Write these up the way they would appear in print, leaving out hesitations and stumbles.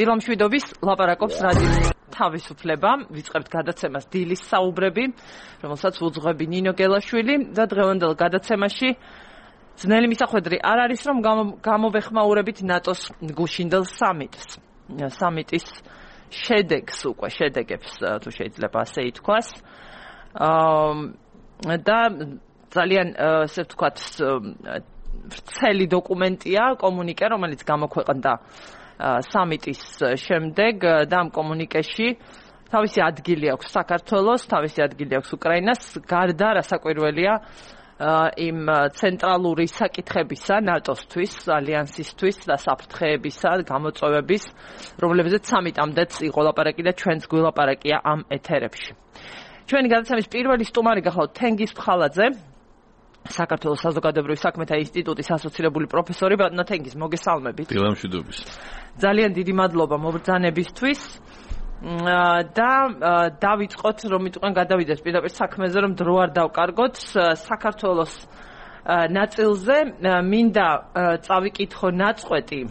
დილამშვიდობის ლაპარაკობს რადიო თავისუფლება, ვიწყებთ გადაცემას დილის საუბრები, რომელსაც უძღვები ნინო გელაშვილი და დღევანდელ გადაცემაში ძნელი მისახვედრი არ არის, რომ გამოვეხმაურებით ნატოს გუშინდელ სამიტს. სამიტის შედეგებს თუ შეიძლება ასე ითქვას. და ძალიან ესე ვთქვათ ვრცელი დოკუმენტია, კომუნიკე, რომელიც გამოქვეყნდა სამიტის შემდეგ და ამ კომუნიკეში თავისი ადგილი აქვს საქართველოს, თავისი ადგილი აქვს უკრაინას, გარდა რასაკვირველია იმ ცენტრალური საკითხებისა ნატოსთვის, ალიანსისთვის და საფრთხეებისა, გამოწვევების, რომლებზეც სამიტამდეც იყო ლაპარაკი და ჩვენც გვილაპარაკია ამ ეთერებში. ჩვენი გადაცემის პირველი სტუმარი გახლავთ თენგიზ ფხალაძე, საქართველოს საზოგადოებრივი საქმეთა ინსტიტუტის ასოცირებული პროფესორი. ბატონო თენგიზ, მოგესალმებით. დილამშვიდობის. ძალიან დიდი მადლობა მობრძანებისთვის და დავიწყოთ, რომ მიტყვენ გადავიდეთ პირდაპირ საქმეზე, რომ დრო არ დავკარგოთ. საქართველოს ნაწილზე მინდა წავიკითხო ნაწყვეტი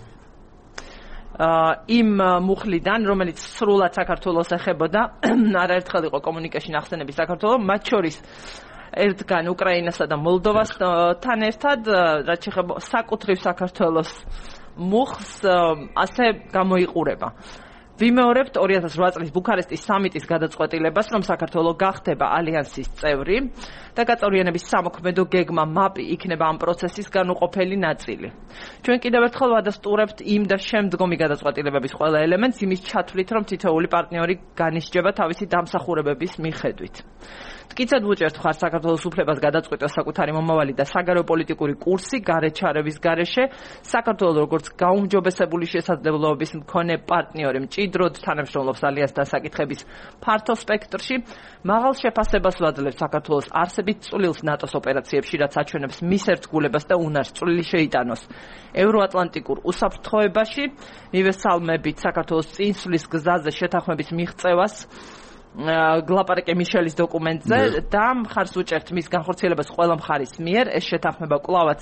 იმ მუხლიდან, რომელიც სრულად საქართველოს ეხებოდა, არაერთხელ იყო კომუნიკეში ნახსენები საქართველოს, მათ შორის ერთგან უკრაინასა და მოლდოვასთან ერთად, რაც შეეხება საკუთრივ საქართველოს მუხლს, ასე გამოიყურება. ვიმეორებთ 2008 წლის ბუქარესტის სამიტის გადაწყვეტილებას, რომ საქართველო გახდება ალიანსის წევრი და გაწევრიანების სამოქმედო გეგმა მაპი იქნება ამ პროცესის განუყოფელი ნაწილი. ჩვენ კიდევ ერთხელ ვადასტურებთ იმ და შემდგომი გადაწყვეტილებების ყველა ელემენტს იმის ჩათვლით, რომ თითოეული პარტნიორი განისჯება თავისი დამსახურებების მიხედვით. მტკიცედ ვუჭერთ მხარს საქართველოს უფლებას გადაწყვეტოს საკუთარი მომავალი და საგარეო პოლიტიკური კურსი გარეთ ჩარევის გარეშე. საქართველოს როგორც გაუმჯობესებული შესაძლებლობების მქონე პარტნიორი მჭიდროდ თანამშრომლობს ალიანსთან საკითხების ფართო სპექტრში. მაღალ შეფასებას ვაძლევს საქართველოს არსებით წვლილს ნატოს ოპერაციებში, რაც აჩვენებს მის ერთგულებას და უნარს წვლილი შეიტანოს ევროატლანტიკურ უსაფრთხოებაში. მივესალმებით საქართველოს წინსვლის გზაზე შეთანხმების მიღწევას გლაპარაკე მიშელის დოკუმენტზე და მხარს უჭერთ მის განხორციელებას ყველა მხარის მიერ. ეს შეთანხმება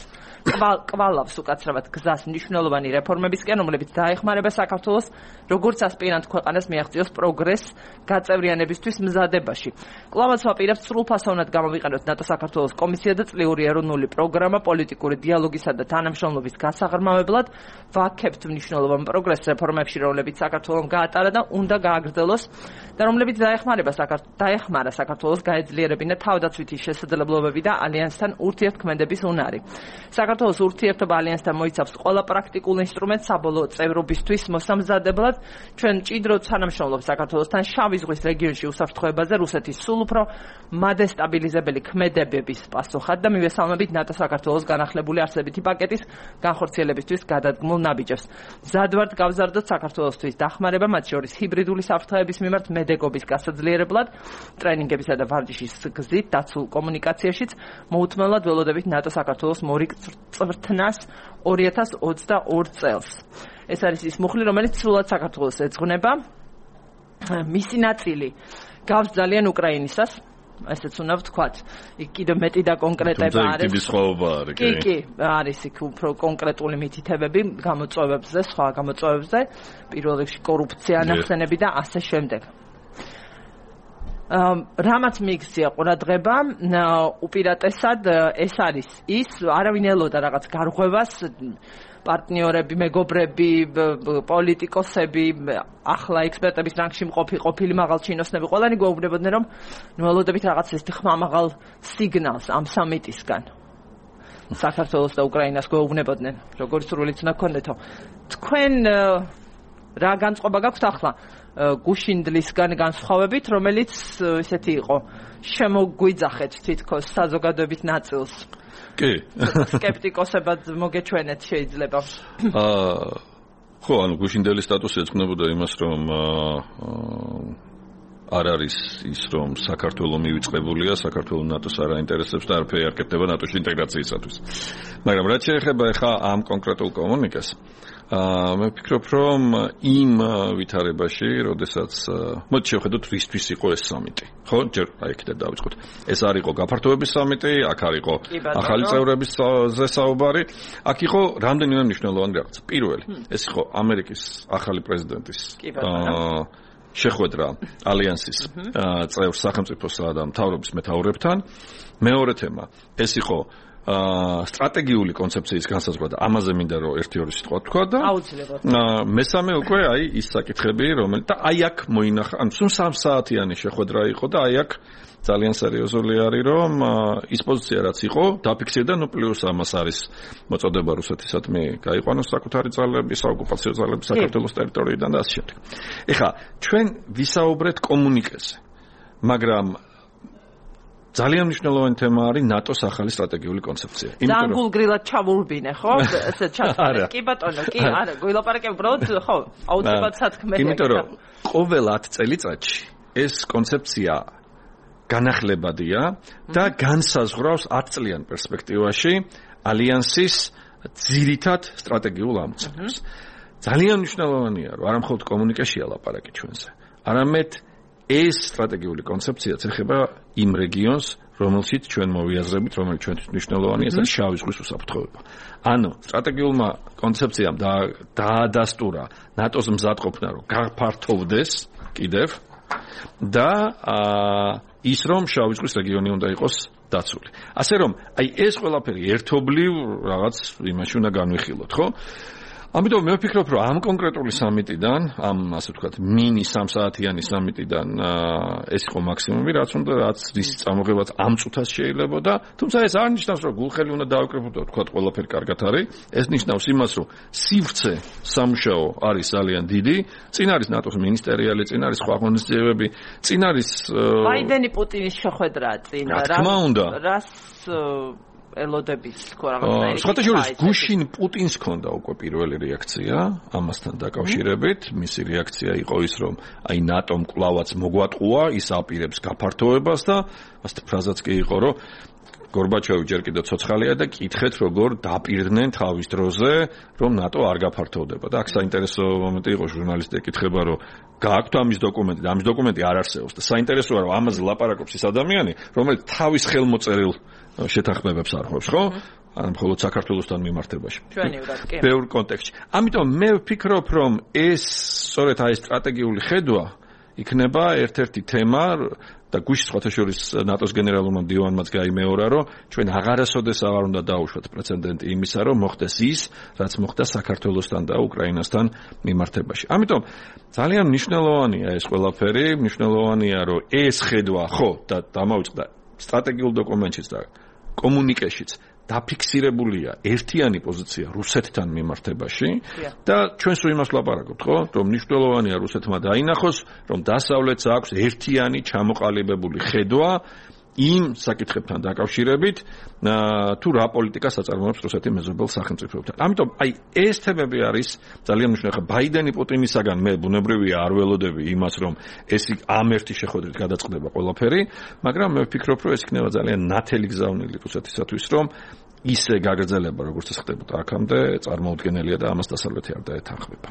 კვალავს უკაცრავად გზას მნიშვნელოვანი რეფორმებისკენ, რომლებიც დაეხმარება საქართველოს როგორც ასპირანტ ქვეყანას მიაღწიოს პროგრესს გაწევრიანებისთვის მზადებაში. კვლავაც ვაპირებთ სრულფასოვნად გამოვიყენოთ ნატო-საქართველოს კომისია და წლიური ეროვნული პროგრამა პოლიტიკური დიალოგისა და თანამშრომლობის გასაღრმავებლად. ვაქებთ მნიშვნელოვან პროგრესს რეფორმებში, რომლებიც საქართველომ გაატარა და უნდა გააგრძელოს და რომლებიც დაეხმარა საქართველოს გაეძლიერებინა თავდაცვითი შესაძლებლობები და ალიანსთან ურთიერთქმედების უნარი. საქართველოს ურთიერთობა ალიანსთან მოიცავს ყველა პრაქტიკულ ინსტრუმენტს საბოლოო წევრობისთვის მოსამზადებლად. ჩვენ მჭიდროდ თანამშრომლობთ საქართველოსთან შავი ზღვის რეგიონში უსაფრთხოებაზე რუსეთის სულ უფრო მადესტაბილიზებელი ქმედებების პასუხად და მივესალმებით ნატო-საქართველოს განახლებული არსებითი პაკეტის განხორციელებისთვის გადადგმულ ნაბიჯებს. მზად ვართ გავზარდოთ საქართველოსთვის დახმარება, მათ შორის ჰიბრიდული საფრთხეების მიმართ მედეგობის გასაძლიერებლად, ტრენინგებისა და ვარჯიშის გზით დაცულ კომუნიკაციაშიც მოუთმენლად ველოდებით ნატო-საქართველოს მორიგ წვრთნას 2022 წელს. ეს არის ის მუხლი, რომელიც სრულად საქართველოს ეძღვნება. მისი ნაწილი გავს ძალიან უკრაინისას, ესეც უნდა ვთქვათ. იქ კიდევ მეტი და კონკრეტება არის. კი, არის იქ უფრო კონკრეტული მითითებები გამოწვევებზე, სხვა გამოწვევებზე, პირველ რიგში კორუფცია, ნახსენები და ასე შემდეგ. რამაც მიიქცია ყურადღება, უპირატესად ეს არის ის, არავინ ელოდა რაღაც გარღვევას, პარტნიორები, მეგობრები, პოლიტიკოსები, ახლა ექსპერტების რანგში ყოფილი მაღალჩინოსნები, ყველანი გვეუბნებოდნენ, რომ ველოდებით რაღაც ეს ხმამაღალ სიგნალს ამ სამიტისგან. საქართველოს და უკრაინას გვეუბნებოდნენ, როგორი სრულიც უნდა გქონდეთო. თქვენ რა განწყობა გაქვთ ახლა გუშინდლისგან განსხვავებით, რომელიც ესეთი იყო, შემოგვიძახეთ თითქოს საზოგადოების ნაწილს. კი. სკეპტიკოსებად მოგეჩვენეთ შეიძლება. ხო, ანუ გუშინდელი სტატუსი ეძღვნებოდა იმას, რომ არ არის ის, რომ საქართველოს მივიწყებულია, საქართველოს ნატოს არ აინტერესებს და არაფერი არ კეთდება ნატოში ინტეგრაციისათვის. მაგრამ რაც შეეხება ახლა ამ კონკრეტულ კომუნიკეს, მე ვფიქრობ, რომ იმ ვითარებაში, როდესაც მოდი შევხედოთ რისთვის იყო ეს სამიტი. ხო, ჯერ აი იქიდან დავიწყოთ. ეს არ იყო გაფართოების სამიტი, აქ არ იყო ახალი წევრების ზესაუბარი, აქ იყო რამდენიმე მნიშვნელოვანი რაღაცა. პირველი, ეს იყო ამერიკის ახალი პრეზიდენტის შეხვედრა ალიანსის წევრ სახელმწიფოსა და მთავრობის მეთაურებთან. მეორე თემა, ეს იყო სტრატეგიული კონცეფციის განსაზღვრა და ამაზე მინდა რომ ერთი-ორი სიტყვა თქვა და აუცილებლად. მესამე უკვე აი ის საკითხები, რომელიც და აი აქ მოინახა, ანუ სულ 3 საათიანი შეხვედრა იყო და აი აქ ძალიან სერიოზული არის, რომ ის პოზიცია რაც იყო, დაფიქსირდა, ნუ პლუს ამას არის მოწოდება რუსეთისადმი გაიყვანოს საკუთარი ძალები, საოკუპაციო ძალები საქართველოს ტერიტორიიდან და ასე შემდეგ. ეხლა ჩვენ ვისაუბრეთ კომუნიკეზე, მაგრამ ძალიან მნიშვნელოვანი თემა არის ნატოს ახალი სტრატეგიული კონცეფცია. ძალიან გულგრილად ჩავურბინე, ხო? ესე ჩასწრე. კი ბატონო, კი, არა, გვილაპარაკებ უბრალოდ, ხო, აუცილებლად სათქმელი. იმიტომ რომ ყოველ 10 წელიწადში ეს კონცეფცია განახლებადია და განსაზღვრავს 10 წლიან პერსპექტივაში ალიანსის ძირითად სტრატეგიულ ამოცანებს. ძალიან მნიშვნელოვანია, რომ არა მხოლოდ კომუნიკაცია ლაპარაკი ჩვენზე, არამედ ეს სტრატეგიული კონცეფციაც ეხება იმ რეგიონს, რომელშიც ჩვენ მოვიაზრებით, რომელიც ჩვენთვის მნიშვნელოვანია, ეს არის შავი ზღვის უსაფრთხოება. ანუ სტრატეგიულმა კონცეფციამ დაადასტურა ნატოს მზადყოფნა, რომ გაფართოვდეს კიდევ და ის რომ შავი ზღვის რეგიონი უნდა იყოს დაცული. ასე რომ, აი ეს ყველაფერი ერთობლივ რაღაც იმაში უნდა განვიხილოთ, ხო? ამიტომ მე ვფიქრობ, რომ ამ კონკრეტული სამიტიდან, ამ ასე ვთქვათ, მინი 3 საათიანი სამიტიდან ეს იყო მაქსიმუმი, რაც რის წამოღებაც ამ წუთას შეიძლებოდა, თუმცა ეს არ ნიშნავს, რომ გულხელი უნდა დაავკრებოდო, ვთქვათ, ყველაფერი კარგად არის. ეს ნიშნავს იმას, რომ სივრცე სამუშაო არის ძალიან დიდი, წინ არის ნატოს მინისტერიალი, წინ არის სხვა ღონისძიებები, წინ არის ბაიდენი პუტინის შეხვედრა წინ რა თქმა უნდა. რას ელოდების თქო რაღაცნაირი. სხვათაშორის გუშინ პუტინს ჰქონდა უკვე პირველი რეაქცია ამასთან დაკავშირებით. მისი რეაქცია იყო ის, რომ აი ნატომ კვლავაც მოგვატყუა, ის აპირებს გაფართოებას და ასეთი ფრაზაც კი იყო, რომ გორბაჩოვი ჯერ კიდევ ცოცხალია და კითხეთ როგორ დაპირდნენ თავის დროზე, რომ ნატო არ გაფართოვდება. და აქ საინტერესო მომენტი იყო, ჟურნალისტი ეკითხება, რომ გააქვთ ამის დოკუმენტი და ამის დოკუმენტი არ არსებობს და საინტერესოა, რომ ამაზე ლაპარაკობს ის ადამიანი, რომელიც თავის ხელმოწერილ შეთანხმებებს არხობს, ხო? ან მხოლოდ საქართველოსთან მიმართებაში. ჩვენივრად, კი. ბევრ კონტექსტში. ამიტომ მე ვფიქრობ, რომ ეს სწორედ აი სტრატეგიული ხედვა იქნება ერთ-ერთი თემა და გუშინ სხვათაშორის ნატოს გენერალურმა მდივანმაც გაიმეორა, რომ ჩვენ აღარასოდეს აღარ უნდა დაუშვათ პრეცედენტი იმისა, რომ მოხდეს ის, რაც მოხდა საქართველოსთან და უკრაინასთან მიმართებაში. ამიტომ ძალიან მნიშვნელოვანია ეს ყველაფერი, მნიშვნელოვანია, რომ ეს ხედვა, ხო, და დამავიწყდა სტრატეგიულ დოკუმენტშიც და კომუნიკეშიც დაფიქსირებულია ერთიანი პოზიცია რუსეთთან მიმართებაში და ჩვენ სულ იმას ვლაპარაკობთ, ხო? რომ მნიშვნელოვანია რუსეთმა დაინახოს, რომ დასავლეთს აქვს ერთიანი ჩამოყალიბებული ხედვა იმ საკითხებთან დაკავშირებით, თუ რა პოლიტიკას აწარმოებს რუსეთი მეზობელ სახელმწიფოებთან. ამიტომ აი ეს თემები არის ძალიან მნიშვნელოვანი. ბაიდენი პუტინისაგან მე ბუნებრივია არ ველოდები იმას, რომ ეს ამ ერთი შეხვედრით გადაწყდება ყველაფერი, მაგრამ მე ვფიქრობ, რომ ეს იქნება ძალიან ნათელი გზავნილი რუსეთისათვის, რომ ისე გაგრძელება, როგორც ეს ხდებოდა აქამდე, წარმოუდგენელია და ამას დასავლეთი არ დაეთანხმება.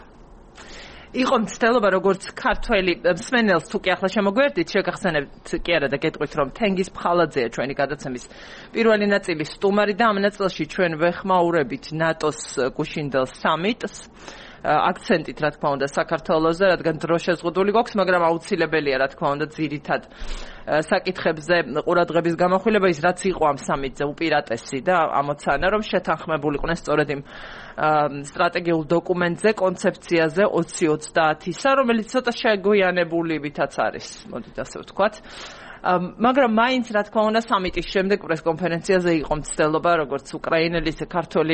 იყო მცდელობა როგორც ქართველი მსმენელს თუ კი ახლა შემოგვერდით შეგახსენებთ კი არა და გეტყვით რომ თენგიზ ფხალაძეა ჩვენი გადაცემის პირველი ნაწილი სტუმარი და ამ ნაწილში ჩვენ ვეხმაურებით ნატოს გუშინდელ სამიტს აქცენტით რა თქმა უნდა საქართველოზე რადგან დრო შეზღუდული გვაქვს მაგრამ აუცილებელია რა თქმა უნდა ძირითად საკითხებზე ყურადღების გამახვილება ის რაც იყო ამ სამიტზე უპირატესი და ამოცანა რომ შეთანხმებულიყვნენ სწორედ იმ სტრატეგიულ დოკუმენტზე კონცეფციაზე 2030-ისა რომელიც ცოტა შეგვიანებულივითაც არის მოდით ასე ვთქვათ მაგრამ მაინც რა თქმა უნდა სამიტის შემდეგ პრესკონფერენციაზე იყო მცდელობა როგორც უკრაინელი ისე ქართველი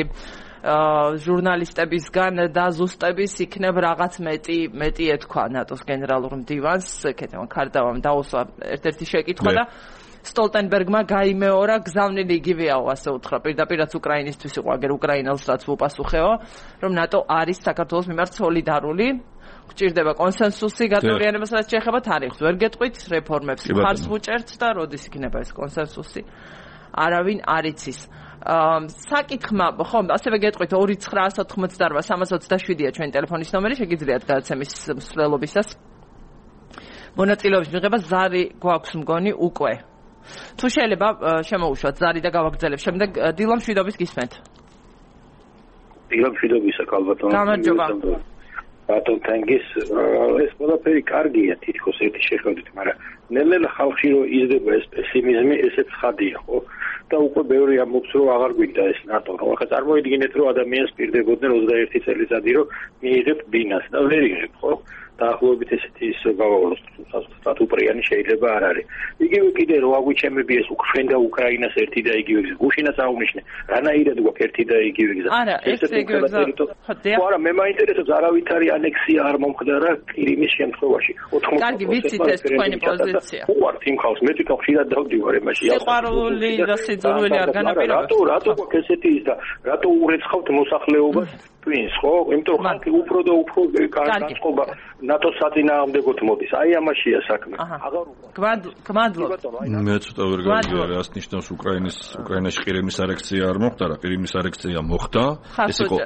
ჟურნალისტებისგან და ზუსტების იქნებ რაღაც მეტი ეთქვა ნატოს გენერალურ მდივანს კეთემ ქარდავამ დაუსვა ერთ-ერთი შეკითხვა და სტოლტენბერგმა გაიმეორა გზავნილი იგივეაო ასე უთხრა პირდაპირაც უკრაინისთვის იყო აგერ უკრაინელს რაც უპასუხეო რომ ნატო არის საქართველოს მიმართ სოლიდარული გჭირდება კონსენსუსი გაწევრიანებას რაც შეეხება თარიღს ვერ გეტყვით რეფორმებს ხარს ვუჭერთ და როდის იქნება ეს კონსენსუსი არავინ არ იცის საკითხმა ხომ ასევე გეტყვით 2998327-ია ჩვენი ტელეფონის ნომერი, შეგიძლიათ გადაცემის მსვლელობისას მონაწილეობის მიღება. ზარი გვაქვს მგონი უკვე. თუ შეიძლება შემოუშვათ ზარი და გავაგრძელებ. შემდეგ დილა მშვიდობის გისმენთ. დილა მშვიდობისა კალბატონო. გამარჯობა. ბატონ თანგის ეს ყველაფერი კარგია თითქოს ერთი შეხედვით, მაგრამ ნელ-ნელა ხალხში რომ იზრდება ეს პესიმიზმი, ესეც ხადია, ხო? და უკვე ბევრი ამბობს რომ აღარ გვინდა ეს ნატო, რომ ახლა წარმოიდგინეთ რომ ადამიანს პირდებოდნენ 21 წელიწადი რომ მიიღებ ბინას და ვერ იღებ, ხო? დაახლოებით ესეთი ის გავავალოს სტატუპრიანი შეიძლება არ არის. იგივე კიდე რომ აგვიჩემები ეს უკრაინა და უკრაინას ერთი და იგივე გზა. გუშინაც აღნიშნე, რანაირად გვაქვს ერთი და იგივე გზა. არა, ეს იგივე გზა. ხო, არა, მე მაინტერესებს არავითარი ანექსია არ მომხდარა კრიმის შემთხვევაში. 80%. კარგი, ვიცით ეს თქვენი პოზიცია. უართ იმ ხალხს, მე თვითონ ხშირად დავდივარ იმაში. სიყვარული და სიძულვილი არ განაპირობებს. რატო გვაქვს ესეთი ის და რატო ურეცხავთ მოსახლეობას? twins, ხო? იმიტომ რომ ხალხი უფრო და უფრო განწყობა ნატოს საწინააღმდეგოდ მოდის. აი ამაშია საქმე. აღარ გმადლობთ. მე ცოტა ვერ გავიგე რას ნიშნავს უკრაინაში ყირიმის არექცია არ მოხდა რა, ყირიმის არექცია მოხდა. ეს იყო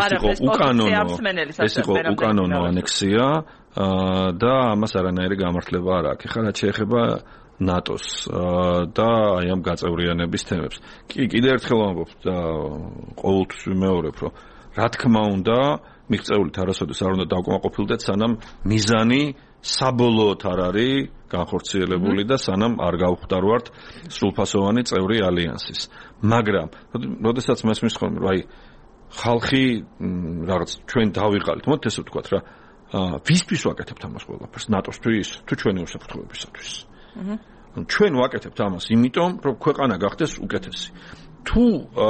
უკანონო ანექსია და ამას არანაირი გამართლება არ აქვს. ეხლა რაც შეეხება ნატოს და აი ამ გაწევრიანების თემებს. კიდე ერთხელ ვამბობ და ყოველთვის ვიმეორებ, რომ რა თქმა უნდა, მიღწეულით არასოდეს არ უნდა დავკმაყოფილდეთ, სანამ მიზანი საბოლოოდ არ არის განხორციელებული და სანამ არ გავხვდარვართ სრულფასოვანი წევრი ალიანსის. მაგრამ, როდესაც მესმის ხოლმე, აი ხალხი რაღაც ჩვენ დავიღალით, მოდით ესე ვთქვათ რა, ვისთვის ვაკეთებთ ამას ყველაფერს? ნატოსთვის თუ ჩვენი უსაფრთხოებისათვის? ჩვენ ვაკეთებთ ამას, იმიტომ რომ ქვეყანა გახდეს უკეთესი. თუ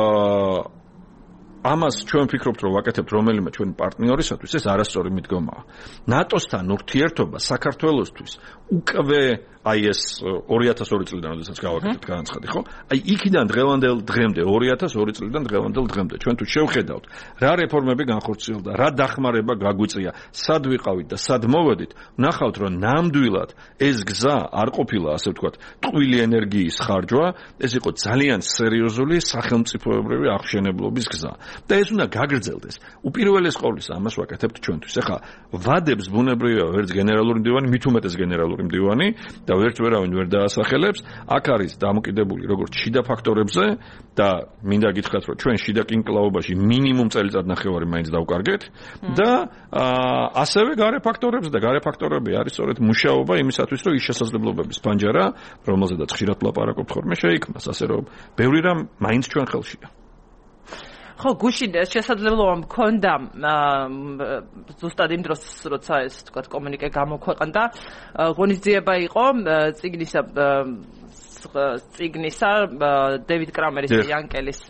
ამას ჩვენ ვფიქრობთ, რომ ვაკეთებთ რომელიმე ჩვენი პარტნიორისათვის, ეს არასწორი მიდგომაა. ნატოსთან ურთიერთობა საქართველოსთვის უკვე აი ეს 2002 წლიდან როდესაც გავაკეთეთ განაცხადი, ხო? აი იქიდან დღევანდელ დღემდე 2002 წლიდან დღევანდელ დღემდე ჩვენ თუ შევხედავთ, რა რეფორმები განხორციელდა, რა დახმარება გაგვიწია, სად ვიყავით და სად მოვედით, ნახავთ რომ ნამდვილად ეს გზა არ ყოფილა, ასე ვთქვათ, ტყუილი ენერგიის ხარჯვა, ეს იყო ძალიან სერიოზული სახელმწიფოებრივი აღშენებლობის გზა. და ეს უნდა გაგრძელდეს. უპირველეს ყოვლისა ამას ვაკეთებთ ჩვენთვის. ახლა ვადებს ბუნებრივია ვერც გენერალური მდივანი, მით უმეტეს გენერალური მდივანი და ვერც ვერავინ ვერ დაასახელებს. აქ არის დამოკიდებული როგორც შიდა ფაქტორებზე და მინდა გითხრათ, რომ ჩვენ შიდა კინკლაობაში მინიმუმ წელიწადნახევარი მაინც დავკარგეთ და ასევე გარე ფაქტორებზე და გარე ფაქტორები არის სწორედ მუშაობა იმისათვის, რომ ის შესაძლებლობების პანჯარა, რომელზედაც ხშირად ვლაპარაკობთ ხოლმე, შეიქმნას, ასე რომ ბევრი რამ მაინც ჩვენ ხელშია. ხო, გუშინ შესაძლებლობა მქონდა ზუსტად იმ დროს, როცა ეს თქვა კომუნიკე გამოქვეყნდა, ღონისძიება იყო წიგნისა დევიდ კრამერის და იანკელის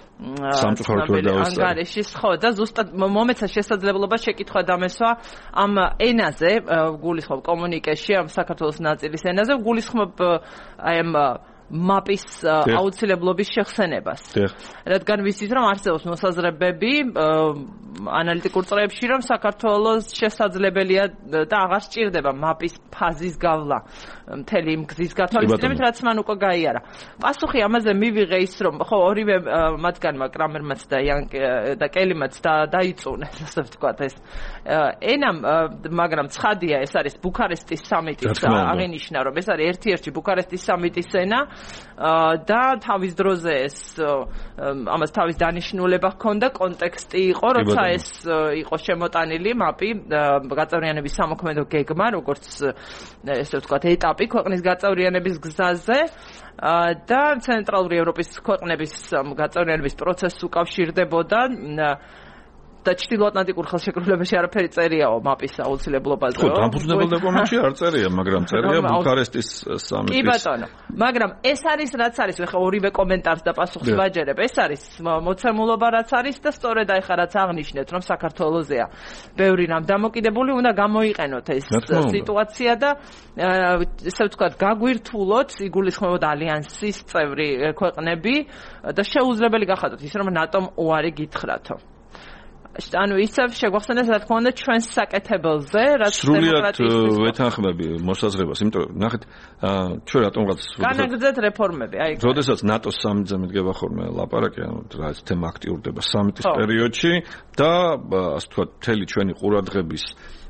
ანგარიშის, ხო, და ზუსტად მომეცა შესაძლებლობა შეკითხვა დამესვა ამ ენაზე, გულისხმობ კომუნიკეში, ამ საქართველოს ნაწილის ენაზე, გულისხმობ აი ამ მაპის აუცილებლობის შეხსენებას. რადგან ვიცით, რომ არსებობს მოსაზრებები ანალიტიკურ წრეებში, რომ საქართველოს შესაძლებელია და აღარ სჭირდება მაპის ფაზის გავლა მთელი იმ გზის გათვალისწინებით, რაც მან უკვე გაიარა. პასუხი ამაზე მივიღე ის, რომ ხო ორივე მათგანმა კრამერმაც და კელიმაც დაიწუნეს, ასე ვთქვათ, ეს ენამ, მაგრამ ცხადია, ეს არის ბუქარესტის სამიტის აღინიშნა, რომ ეს არის ერთ-ერთი ბუქარესტის სამიტის ენა და თავის დროზე ეს ამას თავის დანიშნულება ჰქონდა, კონტექსტი იყო, როცა ეს იყო შემოტანილი მაპი გაწევრიანების სამოქმედო გეგმა, როგორც ესე ვთქვათ, ეტაპი ქვეყნის გაწევრიანების გზაზე და ცენტრალური ევროპის ქვეყნების გაწევრიანების პროცესს უკავშირდებოდა და ჩრდილოატლანტიკურ ხელშეკრულებაში არაფერი წერიაო მაპის აუცილებლობაზე. ხო, დამფუძნებელ დოკუმენტში არ წერია, მაგრამ წერია ბუქარესტის სამიტის. კი ბატონო. მაგრამ ეს არის რაც არის, ეხლა ორივე კომენტარს და პასუხს ვაჯერებ. ეს არის მოცემულობა რაც არის და სწორედ აი ხა რაც აღნიშნეთ, რომ საქართველოსია ბევრი რამ დამოკიდებული, უნდა გამოიყენოთ ეს სიტუაცია და ესე ვთქვათ, გაგვირთულოთ, იგულისხმებოდა ალიანსის წევრი ქვეყნები და შეუძლებელი გახადოთ ის, რომ ნატომ უარი გითხრათო. ანუ ისევ შეგვახსენეს რა თქმა უნდა ჩვენს საკეთებელზე, რაც დემოკრატიის ვეთანხმები მოსაზრებას, იმიტომ რომ ნახეთ, ჩვენ რატომღაც განაგრძეთ რეფორმები, აი. როდესაც ნატოს სამიტზე მიდგება ხოლმე ლაპარაკი, ანუ რა ეს თემა აქტიურდება სამიტის პერიოდში და ასე ვთქვათ, მთელი ჩვენი ყურადღების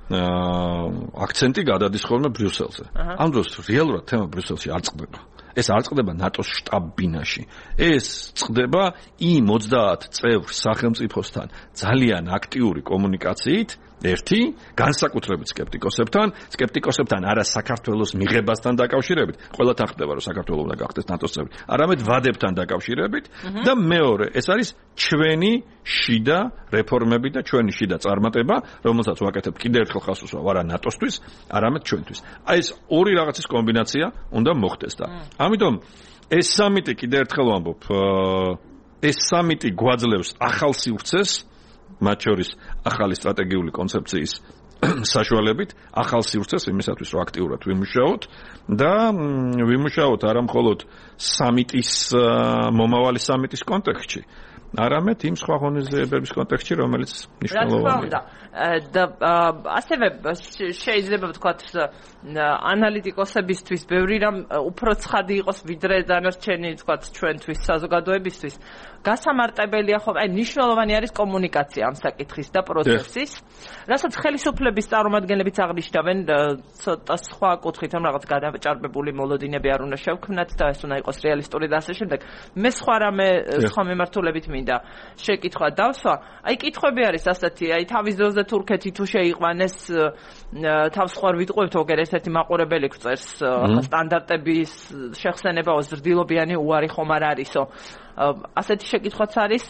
აქცენტი გადადის ხოლმე ბრიუსელზე. ამ დროს რეალურად თემა ბრიუსელში არ წყდება. ეს არ წყდება ნატოს შტაბ-ბინაში. ეს წყდება იმ 30 წევრ სახელმწიფოსთან ძალიან აქტიური კომუნიკაციით, ერთი, განსაკუთრებით სკეპტიკოსებთან არა საქართველოს მიღებასთან დაკავშირებით, ყველა თანხდება რომ საქართველოს უნდა გახდეს ნატოს წევრი, არამედ ვადებთან დაკავშირებით და მეორე, ეს არის ჩვენი შიდა რეფორმები და ჩვენი შიდა წარმატება, რომელსაც ვაკეთებ კიდევ ერთხელ ხას უსვავ არა ნატოსთვის, არამედ ჩვენთვის. აი ეს ორი რაღაცის კომბინაცია უნდა მოხდეს და ამიტომ ეს სამიტი კიდევ ერთხელ ვამბობ, ეს სამიტი გვაძლევს ახალ სივრცეს მათ შორის ახალი სტრატეგიული კონცეფციის საშუალებით, ახალ სივრცეს იმისათვის, რომ აქტიურად ვიმუშაოთ და ვიმუშაოთ არა მხოლოდ სამიტის მომავალი სამიტის კონტექსტში, არამედ იმ სხვა ღონისძიებების კონტექსტში, რომელიც მნიშვნელოვანია. და ასევე შეიძლება ვთქვათ ანალიტიკოსებისთვის ბევრი რამ უფრო ცხადი იყოს ვიდრე დანარჩენი ვთქვათ ჩვენთვის საზოგადოებისთვის. გასამარტებელია ხო, აი მნიშვნელოვანი არის კომუნიკაცია ამ საკითხის და პროცესის, რასაც ხელისუფლების წარმომადგენლებიც აღნიშნავენ ცოტა სხვა კუთხით, რომ რაღაც გადაჭარბებული მოლოდინები არ უნდა შევქმნათ და ეს უნდა იყოს რეალისტური და ასე შემდეგ. მე სხვა მიმართულებით მინდა შეკითხვა დავსვა. აი კითხვები არის ასეთი, აი თავის დროზე თურქეთი თუ შეიყვანეს თავს ხوار ვიტყუებთ, ოღერ ერთ-ერთი მაყურებელი გვწერს სტანდარტების შეხსენება ზრდილობიანი უარი ხომ არ არისო. ასეთი შეკითხვაც არის,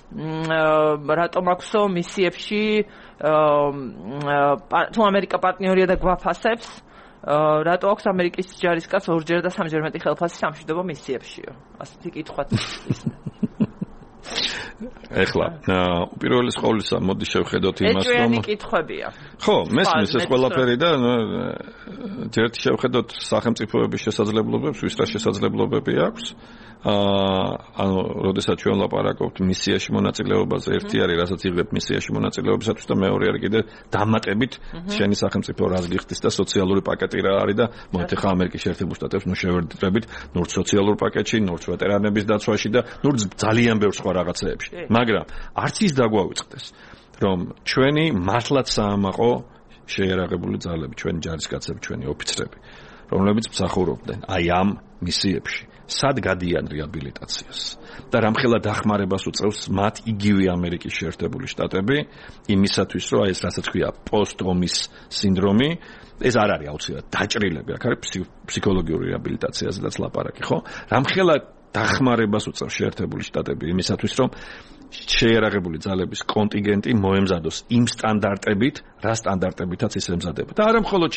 რატომ აქვსო მისიებში თუ ამერიკა პარტნიორია და გვაფასებს, რატო აქვს ამერიკის ჯარისკაცს ორჯერ და სამჯერ მეტი ხელფასი სამშვიდობო მისიებშიო? ასეთი კითხვაც ეხლა უპირველეს ყოვლისა მოდი შევხედოთ იმას, რომ ეჭვიანი კითხვებია. ხო, მესმის ეს ყველაფერი და ერთი შევხედოთ სახელმწიფოების შესაძლებლობებს, ვის რა შესაძლებლობები აქვს. ანუ როდესაც ჩვენ ლაპარაკობთ მისიაში მონაწილეობაზე, ერთი არის, რასაც იღებ მისიაში მონაწილეობისათვის და მეორე არის კიდე დამატებით შენი სახელმწიფო რას გიხდის და სოციალური პაკეტი რა არის და მოიეთ ხა ამერიკის შეერთებულ შტატებს ნუ შევერდებით ნურც სოციალურ პაკეტში, ნურც ვეტერანების დაცვაში და ნურც ძალიან ბევრ სხვა რაღაცეებში. მაგრამ არც ის დაგვავიწყდეს, რომ ჩვენი მართლაც საამაყო შეიარაღებული ძალები, ჩვენი ჯარისკაცები, ჩვენი ოფიცრები, რომლებიც მსახურობდნენ აი ამ მისიებში, სად გადიან რეაბილიტაციას და რამხელა დახმარებას უწევს მათ იგივე ამერიკის შეერთებული შტატები იმისათვის, რომ აი ეს რასაც ქვია პოსტ-ომის სინდრომი, ეს არ არის აუცილებლად დაჭრილები, აქ არის ფსიქოლოგიური რეაბილიტაციაზეც ლაპარაკი, ხო? რამხელა დახმარებას უწევს შეერთებული შტატები იმისათვის, რომ შეიარაღებული ძალების კონტინგენტი მოემზადოს იმ სტანდარტებით, რა სტანდარტებითაც ის ემზადება. და არა მხოლოდ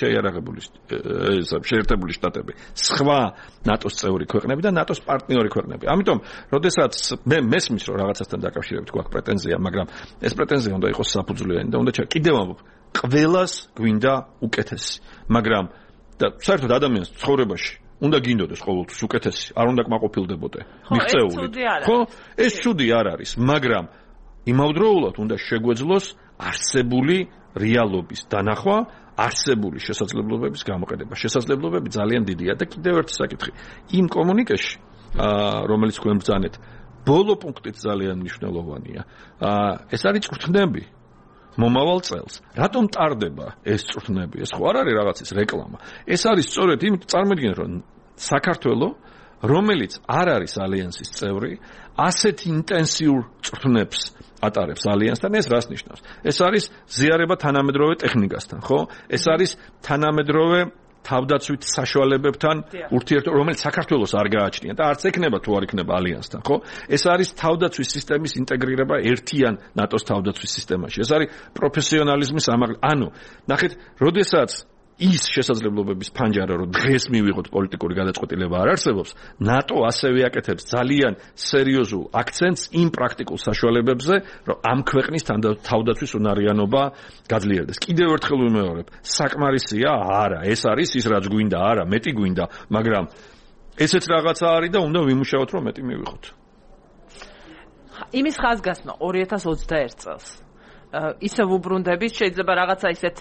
შეერთებული შტატები, სხვა ნატოს წევრი ქვეყნები და ნატოს პარტნიორი ქვეყნები. ამიტომ, როდესაც მე მესმის, რომ რაღაცასთან დაკავშირებით გვაქვს პრეტენზია, მაგრამ ეს პრეტენზია უნდა იყოს საფუძვლიანი და უნდა კიდევ ამბობ, ყველას გვინდა უკეთესი. მაგრამ და საერთოდ ადამიანის ცხოვრებაში უნდა გინდოდეს ყოველთვის უკეთესი, არ უნდა კმაყოფილდებოდე მიღწეული. ხო, ეს ცუდი არ არის, მაგრამ იმავდროულად უნდა შეგვეძლოს არსებული რეალობის დანახვა, არსებული შესაძლებლობების გამოყენება. შესაძლებლობები ძალიან დიდია და კიდევ ერთი საკითხი. იმ კომუნიკეში, რომელიც თქვენ ბრძანეთ, ბოლო პუნქტით ძალიან მნიშვნელოვანია. ეს არის წვრთნები მომავალ წელს. რატომ ტარდება ეს წვრთნები? ეს ხო არ არის რაღაცის რეკლამა. ეს არის სწორედ იმ წარმოიდგინეთ, რომ საქართველოს, რომელიც არ არის ალიანსის წევრი, ასეთ ინტენსიურ წვრთნებს ატარებს ალიანსთან, ეს რას ნიშნავს? ეს არის ზიარება თანამედროვე ტექნიკასთან, ხო? ეს არის თანამედროვე თავდაცვით საშუალებებთან ურთიერთობა, რომელიც საქართველოს არ გააჩნია და არც ექნება თუ არ იქნება ალიანსთან, ხო? ეს არის თავდაცვის სისტემის ინტეგრირება ერთიან ნატოს თავდაცვის სისტემაში. ეს არის პროფესიონალიზმის ამაღლება. ანუ, ნახეთ, როდესაც ის შესაძლებლობების ფანჯარა, რომ დღეს მივიღოთ პოლიტიკური გადაწყვეტილება არ არსებობს, ნატო ასევე აკეთებს ძალიან სერიოზულ აქცენტს იმ პრაქტიკულ საშუალებებზე, რომ ამ ქვეყნის თავდაცვის უნარიანობა გაძლიერდეს. კიდევ ერთხელ ვიმეორებ, საკმარისია? არა, ეს არის ის, რაც გვინდა, არა, მეტი გვინდა, მაგრამ ესეც რაღაცა არის და უნდა ვიმუშაოთ, რომ მეტი მივიღოთ. იმის ხაზგასმა 2021 წელს ისევ უბრუნდებით, შეიძლება რაღაცა ისეთ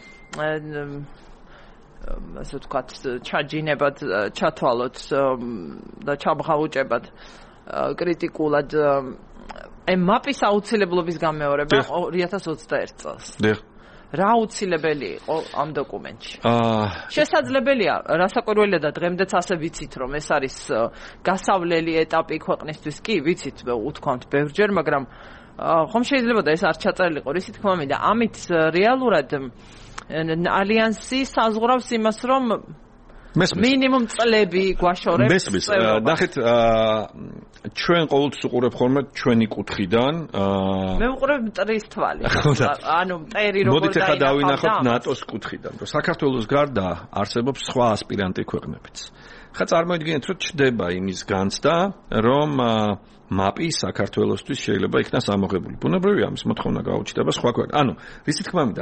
ასე ვთქვათ, ჩაჯინებად ჩათვალოთ და ჩაბღაუჭებად კრიტიკულად მაპის აუცილებლობის გამეორება 2021 წელს. რა აუცილებელი იყო ამ დოკუმენტში? შესაძლებელია, რასაკვირველია და დღემდეც ასე ვიცით, რომ ეს არის გასავლელი ეტაპი ქვეყნისთვის კი, ვიცით, უთქვამთ ბევრჯერ, მაგრამ ხომ შეიძლება და ეს არ ჩაწერილიყო, რისი თქმა მინდა, ამით რეალურად ალიანსი საზღვრავს იმას, რომ მინიმუმ წლები გვაშორებს. მესმის, ნახეთ, ჩვენ ყოველთვის უყურებ ხოლმე ჩვენი კუთხიდან. მე ვუყურებ მტრის თვალი. ანუ მტერი როგორ მოდით ახლა დავინახოთ ნატოს კუთხიდან, რომ საქართველოს გარდა არსებობს სხვა ასპირანტი ქვეყნებიც. ხა წარმოიდგინეთ, რომ ჩდება იმის განცდა, რომ მაპი საქართველოსთვის შეიძლება იქნას ამოღებული. ბუნებრივია, ამის მოთხოვნა გაუჩნდება სხვა ქვეყნ. ანუ, რისი თქმა მინდა?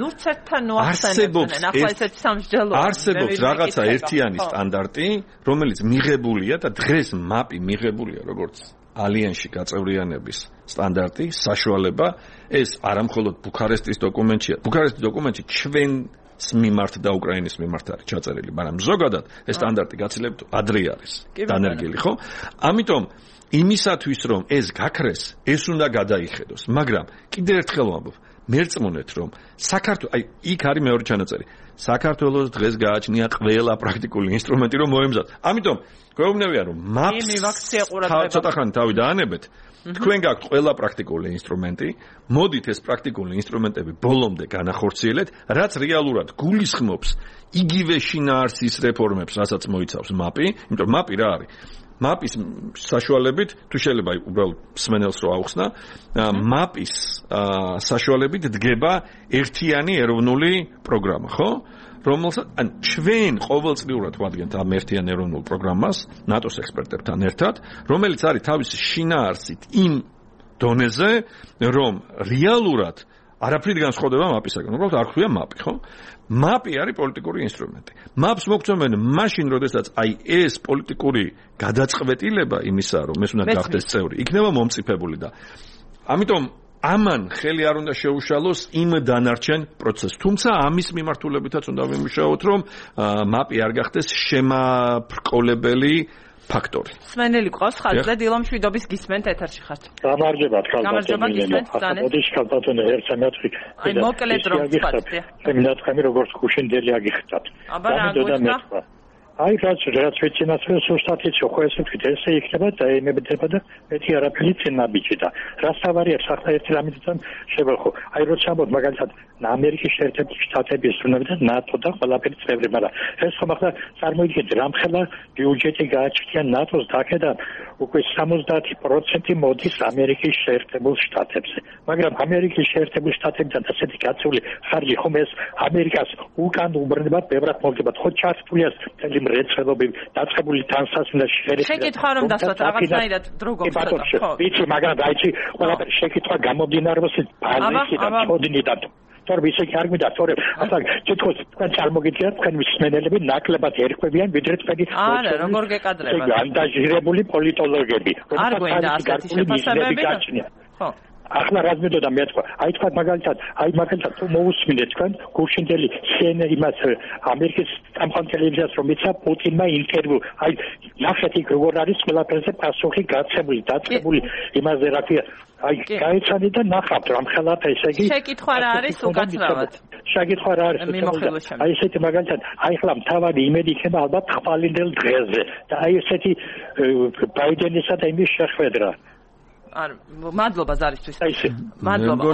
არსებობს რაღაცა ერთიანი სტანდარტი, რომელიც მიღებულია და დღეს მაპი მიღებულია როგორც ალიანსში გაწევრიანების სტანდარტი, საშუალება, ეს არა მხოლოდ ბუქარესტის დოკუმენტია. ბუქარესტის დოკუმენტში ჩვენს მიმართ და უკრაინის მიმართ არის ჩაწერილი, მაგრამ ზოგადად ეს სტანდარტი გაცილებით ადრე არის დანერგილი, ხო? ამიტომ იმისათვის რომ ეს გაქრეს, ეს უნდა გადაიხედოს, მაგრამ კიდევ ერთხელ ვამბობ, მერწმუნეთ რომ საქართველოს, აი იქ არის მეორე ჩანაწერი. საქართველოს დღეს გააჩნია ყველა პრაქტიკული ინსტრუმენტი რომ მოემზადოს. ამიტომ გვეუბნებიან რომ მაპს ცოტა ხანი თავი დაანებეთ. თქვენ გაქვთ ყველა პრაქტიკული ინსტრუმენტი, მოდით ეს პრაქტიკული ინსტრუმენტები ბოლომდე განახორციელეთ, რაც რეალურად გულისხმობს იგივე შინაარსის რეფორმებს, რასაც მოიცავს მაპი, იმიტომ მაპი რა არის? მაპის საშუალებით, თუ შეიძლება უბრალოდ მსმენელს რო აუხსნა, მაპის საშუალებით დგება ერთიანი ეროვნული პროგრამა, ხო? რომელსაც ჩვენ ყოველწლიურად ვადგენთ ამ ერთიან ეროვნულ პროგრამას ნატოს ექსპერტებთან ერთად, რომელიც არის თავისი შინაარსით იმ დონეზე, რომ რეალურად არაფრით განსხვავდება მაპისაგან. უბრალოდ არ ხვია მაპი, ხო? მაპი არის პოლიტიკური ინსტრუმენტი. მაპს მოგწონენ მაშინ, როდესაც აი ეს პოლიტიკური გადაწყვეტილება იმისა, რომ ეს უნდა გახდეს წევრი, იქნება მომწიფებული და ამიტომ ამან ხელი არ უნდა შეუშალოს იმ დანარჩენ პროცესს. თუმცა ამის მიმართულებითაც უნდა ვიმუშაოთ, რომ მაპი არ გახდეს შემაბრკოლებელი ფაქტორი. სმენელი ყავს ხალხზე დილამშვიდობის გისმენთ ეთერში ხართ. გამარჯობა თქვენ. გამარჯობა გისმენთ ძალიან. მოდი შევთვალოთ ერთსა მეოთხე. აი მოკლედ რომ ვთქვათ. მინდა თქვენ როგორც გუშინდელი აგიხსნათ. აბა რა გულდა? აი რაც ვიცინათ სუსტათიც ხო ესე ვთქვით ესე იქნება დაემებდება და მეთი არაფერი წინაბიჯი და რას თავარია სახლა ერთი რამიდან შევეხო აი როცა ამბობ მაგალითად ამერიკის შეერთებული შტატების ზრუნავი და ნატო და ყველაფერი წევრი მაგრამ ეს ხომ ახლა წარმოიდგინეთ რამხელა ბიუჯეტი გააჩნია ნატოს დაკედა უკვე 70% მოდის ამერიკის შეერთებულ შტატებზე მაგრამ ამერიკის შეერთებულ შტატებიდან ასეთი გაწეული ხარჯი ხომ ეს ამერიკას უკან უბრუნდება ბევრად მოგდება ხო ჩართულია რეცელობი დაწყებული თანსასunda შეერეთ. შეკითხვა რომ დასვათ რაღაცნაირად დრო გოგცოტა ხო? ვიცი, მაგრამ დაიცი ყველაფერი შეკითხვა გამომდინარეობს ბაზისიდან, ჩოდნიდან. თორე ისე კი არ გვიდა, თორე ახლა თითქოს თქვენ წარმოგიდგენთ თქვენ მსმენელები ნაკლებად ერკვევიან ვიდრე თქვენი არა, როგორ გეკადრება? ანგაჟირებული პოლიტოლოგები. არ გვინდა ასეთი შეფასებები? ხო. ახლა რა მედოდა მე თქვა აი თქვა მაგალითად თუ მოусმინეთ თქვენ გუშინდელი CNN იმას ამერიკის სამხატვრო ტელევიზიას რომ მიცა პუტინმა ინტერვიუ აი ნახეთ იქ როგორ არის ყველაფერზე პასუხი გაცემული დაწყებული იმაზე რა ქვია აი გაიცანი და ნახავთ რამხელა ესე იგი შეკითხვა რა არის უკაცრავად შეკითხვა რა არის აი ესეთი მაგალითად აი ხლა მთავარი იმედი იქნება ალბათ ხვალინდელ დღეზე და აი ესეთი ბაიდენისა და იმის შეხვედრა არ მადლობა ზარისთვის. მადლობა.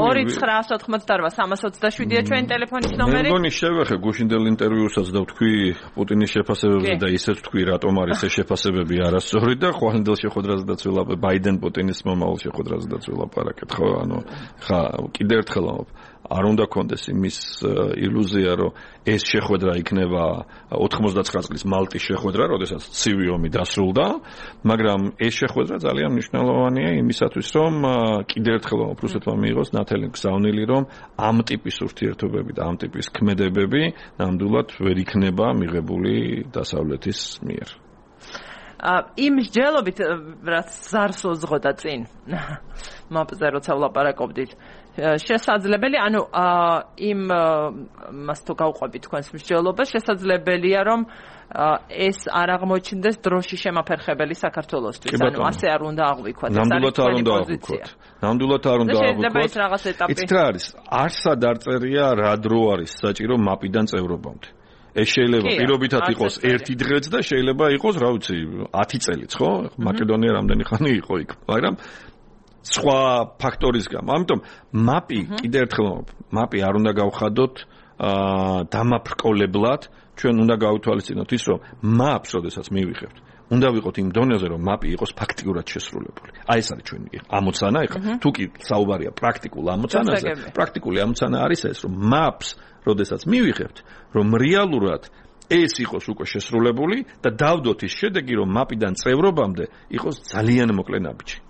2988327-ია ჩვენი ტელეფონის ნომერი. მე მგონი შევეხე გუშინდელ ინტერვიუსაც და ვთქვი პუტინის შეფასებებზე და ისეთ ვთქვი რატომ არის ეს შეფასებები არასწორი და ხვალინდელ შეხვედრაზედაც ვილაპარაკეთ ბაიდენ პუტინის მომავალ შეხვედრაზედაც ვილაპარაკეთ ხო ანუ ხა კიდევ ერთხელ ვამბობ არ უნდა კონდეს იმის ილუზია რომ ეს შეხვედრა იქნება 99 წლის მალტის შეხვედრა, როდესაც ცივი ომი დასრულდა, მაგრამ ეს შეხვედრა ძალიან მნიშვნელოვანია იმისათვის, რომ კიდევ ერთხელ რუსეთმა მიიღოს ნათელი გზავნილი, რომ ამ ტიპის ურთიერთობები და ამ ტიპის ქმედებები ნამდვილად ვერ იქნება მიღებული დასავლეთის მიერ. იმ მსჯელობით რაც ზარსოზღოდა წინ მაპზე როცა ვლაპარაკობდით შესაძლებელი ანუ იმ მას თუ გავყვებით თქვენს მსჯელობას შესაძლებელია რომ ეს არ აღმოჩნდეს დროში შემაფერხებელი საქართველოსთვის ანუ ასე არ უნდა აღვიქვათ ნამდვილად არ უნდა აღვიქვათ ნამდვილად არ უნდა აღვიქვათ იცით რა არის არსად არ წერია რა დრო არის საჭირო მაპიდან წევრობამდე ეს შეიძლება პირობითად იყოს ერთი დღეც და შეიძლება იყოს რა ვიცი 10 წელიც ხო მაკედონია რამდენი ხანი იყო იქ მაგრამ სხვა ფაქტორის გამო ამიტომ მაპი კიდევ ერთხელ მაპი არ უნდა გავხადოთ დამაფრკოლებლად ჩვენ უნდა გავითვალისწინოთ ის რომ მაპს როდესაც მივიღებთ უნდა ვიყოთ იმ დონეზე რომ მაპი იყოს ფაქტიურად შესრულებული აი ეს არის ჩვენი ამოცანა ეხლა თუ კი საუბარია პრაქტიკულ ამოცანაზე პრაქტიკული ამოცანა არის ეს რომ მაპს როდესაც მივიღებთ რომ რეალურად ეს იყოს უკვე შესრულებული და დავდოთ ის შედეგი რომ მაპიდან წევრობამდე იყოს ძალიან მოკლე ნაბიჯი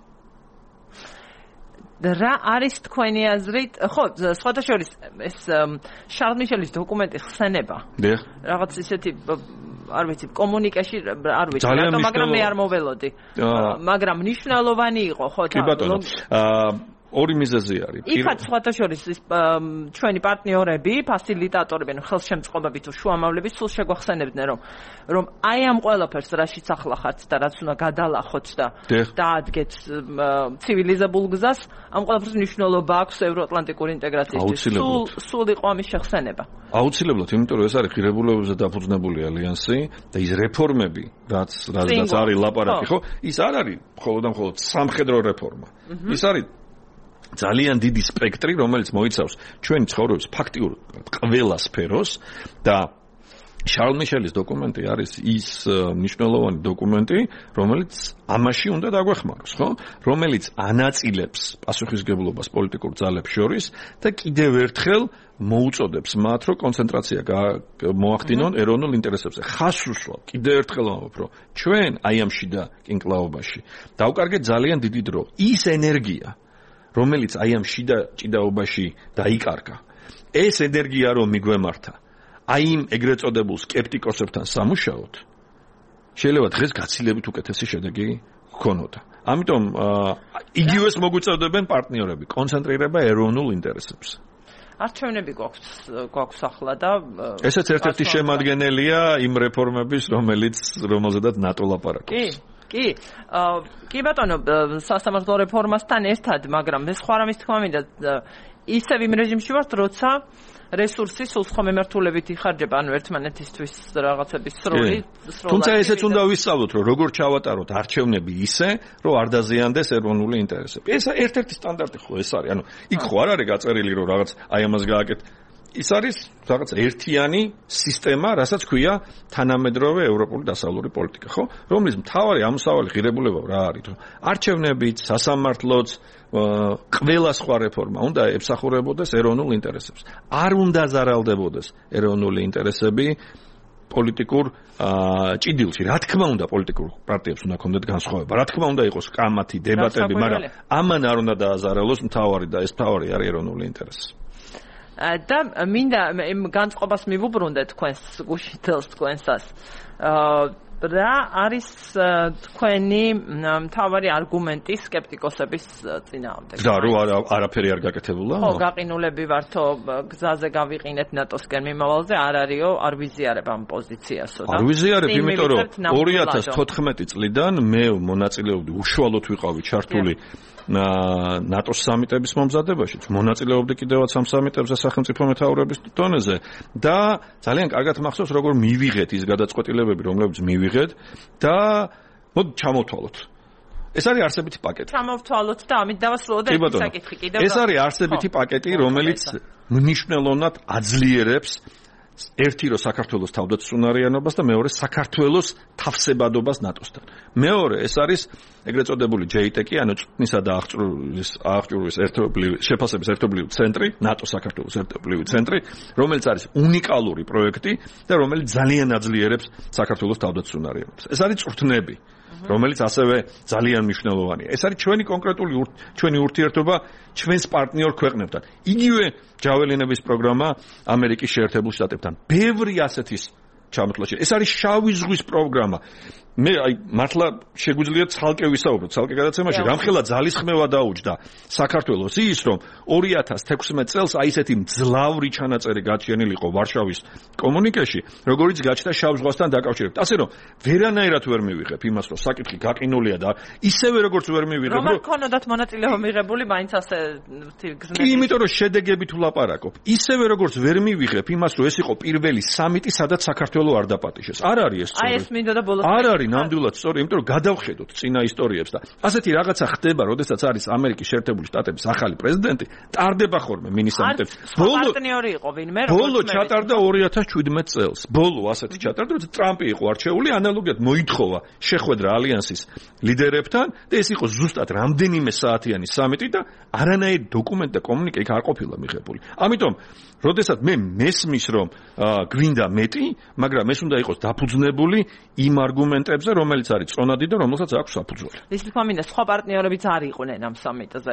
რა არის თქვენი აზრით ხო სხვათა შორის ეს შარლ მიშელის დოკუმენტი ხსენება რაღაც ისეთი არ ვიცი კომუნიკაში არ ვიცი რატომ მაგრამ მე არ მოველოდი მაგრამ მნიშვნელოვანი იყო ხო კი ბატონო ორი მიზეზი არის. იქაც სხვათა შორის ჩვენი პარტნიორები, ფასილიტატორები, ხელშემწყობები თუ შუამავლები სულ შეგვახსენებდნენ რომ აი ამ ყველაფერს რაშიც ახლა ხართ და რაც უნდა გადალახოთ და დაადგეთ ცივილიზებულ გზას, ამ ყველაფერს მნიშვნელობა აქვს ევროატლანტიკური ინტეგრაციისთვის. სულ იყო ამის შეხსენება. აუცილებლად, იმიტომ რომ ეს არის ღირებულებებზე დაფუძნებული ალიანსი და ის რეფორმები, რაც არის ლაპარაკი, ხო? ის არ არის მხოლოდ და მხოლოდ სამხედრო რეფორმა. ის არის ძალიან დიდი სპექტრი, რომელიც მოიცავს ჩვენი ცხოვრების ფაქტიურ ყველა სფეროს და შარლ მიშელის დოკუმენტი არის ის მნიშვნელოვანი დოკუმენტი, რომელიც ამაში უნდა დაგვეხმაროს, ხო? რომელიც ანაწილებს პასუხისგებლობას პოლიტიკურ ძალებს შორის და კიდევ ერთხელ მოუწოდებს მათ, რომ კონცენტრაცია მოახდინონ ეროვნულ ინტერესებზე. ხას უსვამ, კიდევ ერთხელ ვამბობ, რომ ჩვენ აი ამ შიდა კინკლაობაში დავკარგეთ ძალიან დიდი დრო. ის ენერგია რომელიც აი ამ შიდა ჭიდაობაში დაიკარგა. ეს ენერგია რომ მიგვემართა, აი იმ ეგრეთ წოდებულ სკეპტიკოსებთან სამუშაოდ, შეიძლება დღეს გაცილებით უკეთესი შედეგი გქონოდა. ამიტომ იგივეს მოგვიწევდებენ პარტნიორები, კონცენტრირება ეროვნულ ინტერესებზე. არჩევნები გვაქვს ახლა და ესეც ერთ-ერთი შემადგენელია იმ რეფორმების, რომელზედაც ნატო ლაპარაკობს. კი ბატონო, სასამართლო რეფორმასთან ერთად, მაგრამ მე სხვა რამის თქმა მინდა, ისევ იმ რეჟიმში ვართ, როცა რესურსი სულსხო მემართულებით იხარჯება, ანუ ერთმანეთისთვის რაღაცების სრული. თუმცა ესეც უნდა ვისწავლოთ, რომ როგორ ჩავატაროთ არჩევნები ისე, რომ არ დაზიანდეს ეროვნული ინტერესები. ეს ერთ-ერთი სტანდარტი ხო ეს არის. ანუ იქ ხო არ არის გაწერილი, რომ რაღაც აი ამას გააკეთეთ. ის არის რაღაც ერთიანი სისტემა, რასაც ქვია თანამედროვე ევროპული დასავლური პოლიტიკა, ხო? რომლის მთავარი ამოსავალი ღირებულება რა არის, რომ არჩევნებიც, სასამართლოც, ყველა სხვა რეფორმა უნდა ემსახურებოდეს ეროვნულ ინტერესებს. არ უნდა ზარალდებოდეს ეროვნული ინტერესები პოლიტიკურ ჭიდილში. რა თქმა უნდა, პოლიტიკურ პარტიებს უნდა ქონდეთ განსხვავება. რა თქმა უნდა, იყოს კამათი, დებატები, მაგრამ ამან არ უნდა დააზარალოს მთავარი და ეს მთავარი არის ეროვნული ინტერესი. და მინდა იმ განწყობას მივუბრუნდე თქვენს გუშინთელს თქვენსას. რა არის თქვენი მთავარი არგუმენტი სკეპტიკოსების წინააღმდეგ? და რო არაფერი არ გაკეთებულა? ხო, გაყინულები ვართო გზაზე გავიყინეთ ნატოსკენ მიმავალზე, არ არისო, არ ვიზიარებ ამ პოზიციასო და არ ვიზიარებ, იმიტომ რომ 2014 წლიდან მე მონაწილეობდი, უშუალოდ ვიყავი ჩართული ნატოს სამიტების მომზადებაში, მონაწილეობდი კიდევაც ამ სამიტებზე სახელმწიფო მეთაურების დონეზე და ძალიან კარგად მახსოვს, როგორ მივიღეთ ის გადაწყვეტილებები, რომლებიც მივიღეთ და მოდი ჩამოვთვალოთ. ეს არის არსებითი პაკეტი. ჩამოვთვალოთ და ამით დავასრულოთ ეს საკითხი კიდევ. ეს არის არსებითი პაკეტი, რომელიც მნიშვნელოვნად აძლიერებს ერთი რო საქართველოს თავდაცვისუნარიანობას და მეორე საქართველოს თავსებადობას ნატოსთან. მეორე ეს არის ეგრეთ წოდებული JTEC, ანუ წვნისა და აღჭურვის შეფასების ერთობლივი ცენტრი, ნატო საქართველოს ერთობლივი ცენტრი, რომელიც არის უნიკალური პროექტი და რომელიც ძალიან აძლიერებს საქართველოს თავდაცვისუნარიანობას. ეს არის წვრთნები, რომელიც ასევე ძალიან მნიშვნელოვანია. ეს არის ჩვენი ურთიერთობა ჩვენს პარტნიორ ქვეყნებთან. იგივე ჯაველინების პროგრამა ამერიკის შეერთებულ შტატებთან. ბევრი ასეთის ჩამოთვლაში. ეს არის შავი ზღვის პროგრამა. მე აი მართლა შეგვიძლია ცალკე ვისაუბროთ ცალკე გადაცემაში რამხელა ძალისხმევა დაუჯდა საქართველოს ის რომ 2016 წელს აი ესეთი მძლავრი ჩანაწერი გაჩენილიყო ვარშავის კომუნიკეში როგორიც გაჩნდა შავ ზღვასთან დაკავშირებით ასე რომ ვერანაირად ვერ მივიღებ იმას რომ საკითხი გაყინულია და ისევე როგორც ვერ მივიღებ რომ ქონოდათ მონაწილეობა მიღებული მაინც ასე გზნები კი იმიტომ რომ შედეგებით ვლაპარაკობ ისევე როგორც ვერ მივიღებ იმას რომ ეს იყო პირველი სამიტი სადაც საქართველოს არ დაპატიშეს არ არის ეს აი ეს მინდოდა ბოლოს არ არის ნამდვილად სწორი, იმიტომ რომ გადავხედოთ წინა ისტორიებს და ასეთი რაღაცა ხდება, როდესაც არის ამერიკის შეერთებული შტატების ახალი პრეზიდენტი, ტარდება ხოლმე მინისამიტები. პარტნიორი იყო ვინმე, ბოლო ჩატარდა 2017 წელს. ბოლო ასეთი ჩატარდა, როცა ტრამპი იყო არჩეული, ანალოგიად მოითხოვა შეხვედრა ალიანსის ლიდერებთან და ეს იყო ზუსტად რამდენიმე საათიანი სამიტი და არანაირი დოკუმენტი და კომუნიკე იქ არ ყოფილა მიღებული. ამიტომ როდესაც მე მესმის რომ გვინდა მეტი, მაგრამ ეს უნდა იყოს დაფუძნებული იმ არგუმენტებზე, რომელიც არის წონადი და რომელსაც აქვს საფუძველი. ის თქმა მინდა სხვა პარტნიორებიც არ იყვნენ ამ სამიტზე,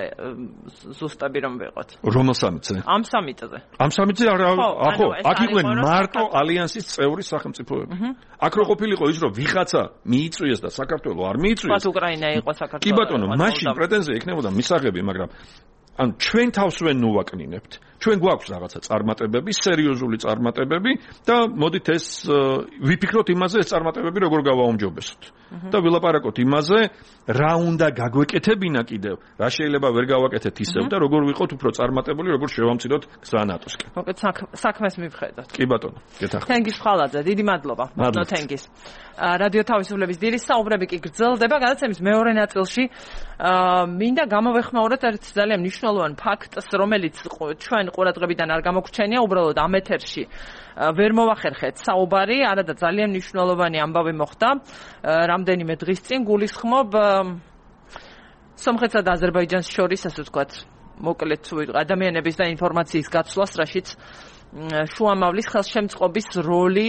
ზუსტები რომ ვიყოთ. რომელ სამიტზე? ამ სამიტზე. ამ სამიტზე ახო, აქ იყვნენ მარტო ალიანსის წევრი სახელმწიფოები. აქ რო ყოფილიყო ის რომ ვიღაცა მიიწვიეს და საქართველოს არ მიიწვიეს. სხვა უკრაინა იყო საქართველოს. კი ბატონო, მაშინ პრეტენზია ექნებოდა მისაღები, მაგრამ ან ჩვენ თავს ვერ ნუვაკნინებთ. ჩვენ გვაქვს რაღაცა წარმატებები, სერიოზული წარმატებები და მოდით ეს ვიფიქროთ იმაზე ეს წარმატებები როგორ გავაუმჯობესოთ. და ვილაპარაკოთ იმაზე, რა უნდა გაგვეკეთებინა კიდევ, რა შეიძლება ვერ გავაკეთეთ ისევ და როგორ ვიყოთ უფრო წარმატებული, როგორ შევამციროთ გზა ნატოსკენ. მოკლედ საქმეს მივხედოთ. კი ბატონო, გეთახმებით. თენგის ხვალაძე, დიდი მადლობა. თენგის. რადიო თავისუფლების დილის საუბრები კი გრძელდება გადაცემის მეორე ნაწილში. მინდა გამოვეხმაუროთ ერთ ძალიან მნიშვნელოვან ფაქტს, რომელიც ჩვენ ყურადღებიდან არ გამოგვჩენია, უბრალოდ ამ ეთერში ვერ მოვახერხეთ საუბარი, არადა ძალიან მნიშვნელოვანი ამბავი მოხდა რამდენიმე დღის წინ გულისხმობ სომხეთსა და აზერბაიჯანს შორის, ასე ვთქვათ, მოკლედ ადამიანების და ინფორმაციის გაცვლას, რაშიც შუამავლის ხელშემწყობის როლი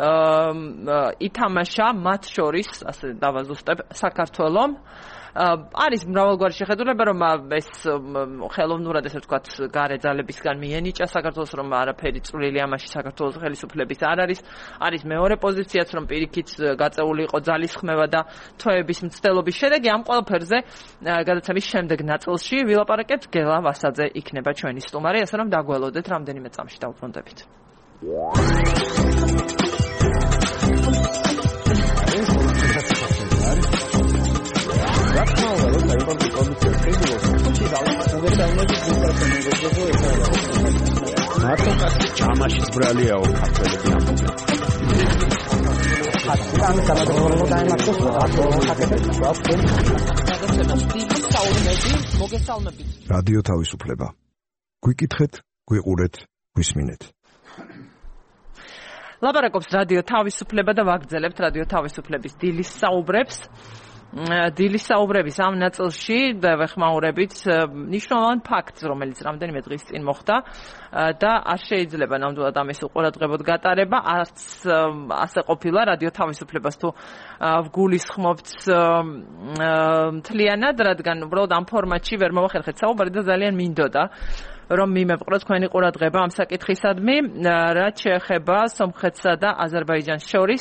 ითამაშა მათ შორის, ასე დავაზუსტებ, საქართველომ. არის მრავალგვარი შეხედულება, რომ ეს ხელოვნურად, ესე ვთქვათ, გარე ძალებისგან მიენიჭა საქართველოს, რომ არაფერი წვლილი ამაში საქართველოს ხელისუფლების არ არის. არის მეორე პოზიციაც, რომ პირიქით გაწეული იყო ძალისხმევა და თვეების მცდელობის შედეგი. ამ ყველაფერზე გადაცემის შემდეგ ნაწილში ვილაპარაკებთ. გელა ვასაძე იქნება ჩვენი სტუმარი, ასე რომ დაგველოდეთ რამდენიმე წამში დავბრუნდებით. ჩამაშის ბრალიაო ქართველები ამბობენ. რადიო თავისუფლება. გვიკითხეთ, გვიყურეთ, გვისმინეთ. ლაპარაკობს რადიო თავისუფლება და ვაგრძელებთ რადიო თავისუფლების დილის საუბრებს. დილის საუბრების ამ ნაწილში ვეხმაურებით მნიშვნელოვან ფაქტს, რომელიც რამდენიმე დღის წინ მოხდა და არ შეიძლება ნამდვილად ამის უყურადღებოდ გატარება, არც ასე ყოფილა რადიო თავისუფლებას თუ ვგულისხმობთ მთლიანად, რადგან უბრალოდ ამ ფორმატში ვერ მოვახერხეთ საუბარი და ძალიან მინდოდა რომ მიმეყროთ თქვენი ყურადღება ამ საკითხისადმი, რაც შეეხება სომხეთსა და აზერბაიჯანს შორის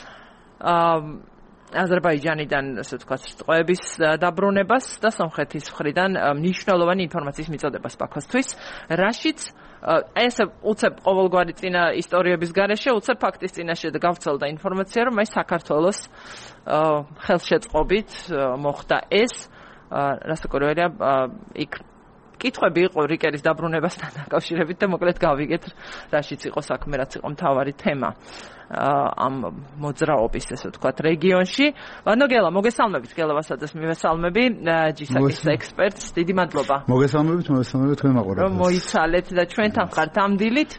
აზერბაიჯანიდან, ასე ვთქვათ, ტყვეების დაბრუნებას და სომხეთის მხრიდან მნიშვნელოვანი ინფორმაციის მიწოდებას ბაქოსთვის, რაშიც ესე უცებ ყოველგვარი წინა ისტორიების გარეშე, უცებ ფაქტის წინაშე გავრცელდა ინფორმაცია, რომ აი საქართველოს ხელშეწყობით მოხდა ეს, რასაკვირველია, იქ კითხვები იყო რიკერის დაბრუნებასთან დაკავშირებით და მოკლედ გავიგეთ, რაშიც იყო საქმე, რაც იყო მთავარი თემა ამ მოძრაობის, ესე ვთქვათ, რეგიონში. ვანო გელა, მოგესალმებით, გელა ვასაძეს მივესალმები, ჯისაკის ექსპერტს, დიდი მადლობა. მოგესალმებით თქვენ მაყურებელს. რომ მოიცალეთ და ჩვენთან ხართ ამ დილით.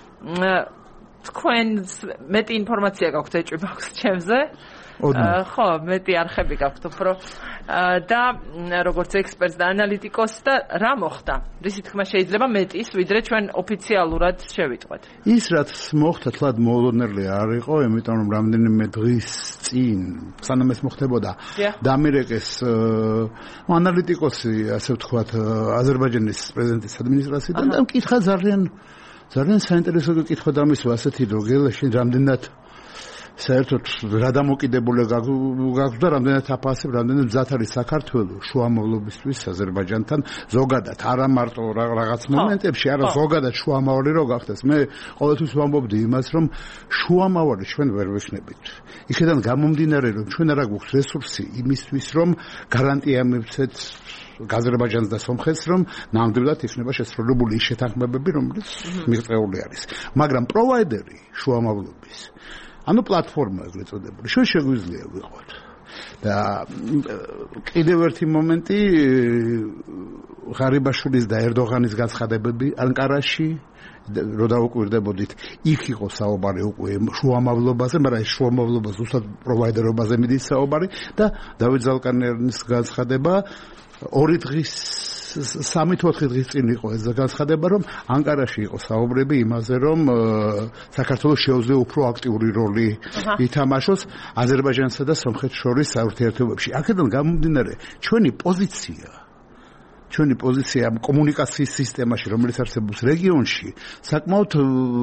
თქვენ მეტი ინფორმაცია გაქვთ ეჭვი მაქვს ჩემზე. ხო, მეტი არხები გაქვთ უფრო და როგორც ექსპერტს და ანალიტიკოსს და რა მოხდა? რისი თქმა შეიძლება მეტის, ვიდრე ჩვენ ოფიციალურად შევიტყვეთ. ის რაც მოხდა, თლად მოულოდნელი არ იყო, იმიტომ რომ რამდენიმე დღის წინ, სანამ ეს მოხდებოდა, დამირეკეს ანალიტიკოსი, ასე ვთქვათ, აზერბაიჯანის პრეზიდენტის ადმინისტრაციიდან და მკითხა ძალიან საინტერესო კითხვა დამისვა ასეთი, რომ გელაში რამდენად საერთოდ რა დამოკიდებული გაქვს და რამდენად აფასებ, რამდენად მზად არის საქართველოს შუამავლობისთვის აზერბაიჯანთან ზოგადად, არა მარტო რაღაც მომენტებში, არა ზოგადად შუამავალი რო გახდეს. მე ყოველთვის ვამბობდი იმას, რომ შუამავალი ჩვენ ვერ ვექნებით. იქიდან გამომდინარე, რომ ჩვენ არა გვაქვს რესურსი იმისთვის, რომ გარანტია მივცეთ აზერბაიჯანს და სომხეთს, რომ ნამდვილად იქნება შესრულებული ის შეთანხმებები, რომელიც მიღწეული არის. მაგრამ პროვაიდერი შუამავლობის ანუ პლატფორმა ეგრეთ წოდებული. ჩვენ შეგვიძლია ვიყოთ. და კიდევ ერთი მომენტი ღარიბაშვილის და ერდოღანის განცხადებები ანკარაში რო დაუკვირდებოდით, იქ იყო საუბარი უკვე შუამავლობაზე, მაგრამ ეს შუამავლობა ზუსტად პროვაიდერობაზე მიდის საუბარი და დავით ზალკანიანის განცხადება 2 დღის 3-4 დღის წინ იყო ეს განცხადება, რომ ანკარაში იყო საუბრები იმაზე, რომ საქართველოს შეუძლია უფრო აქტიური როლი ითამაშოს აზერბაიჯანსა და სომხეთს შორის საურთიერთობებში. აქედან გამომდინარე, ჩვენი პოზიცია კომუნიკაციის სისტემაში, რომელიც არსებობს რეგიონში, საკმაოდ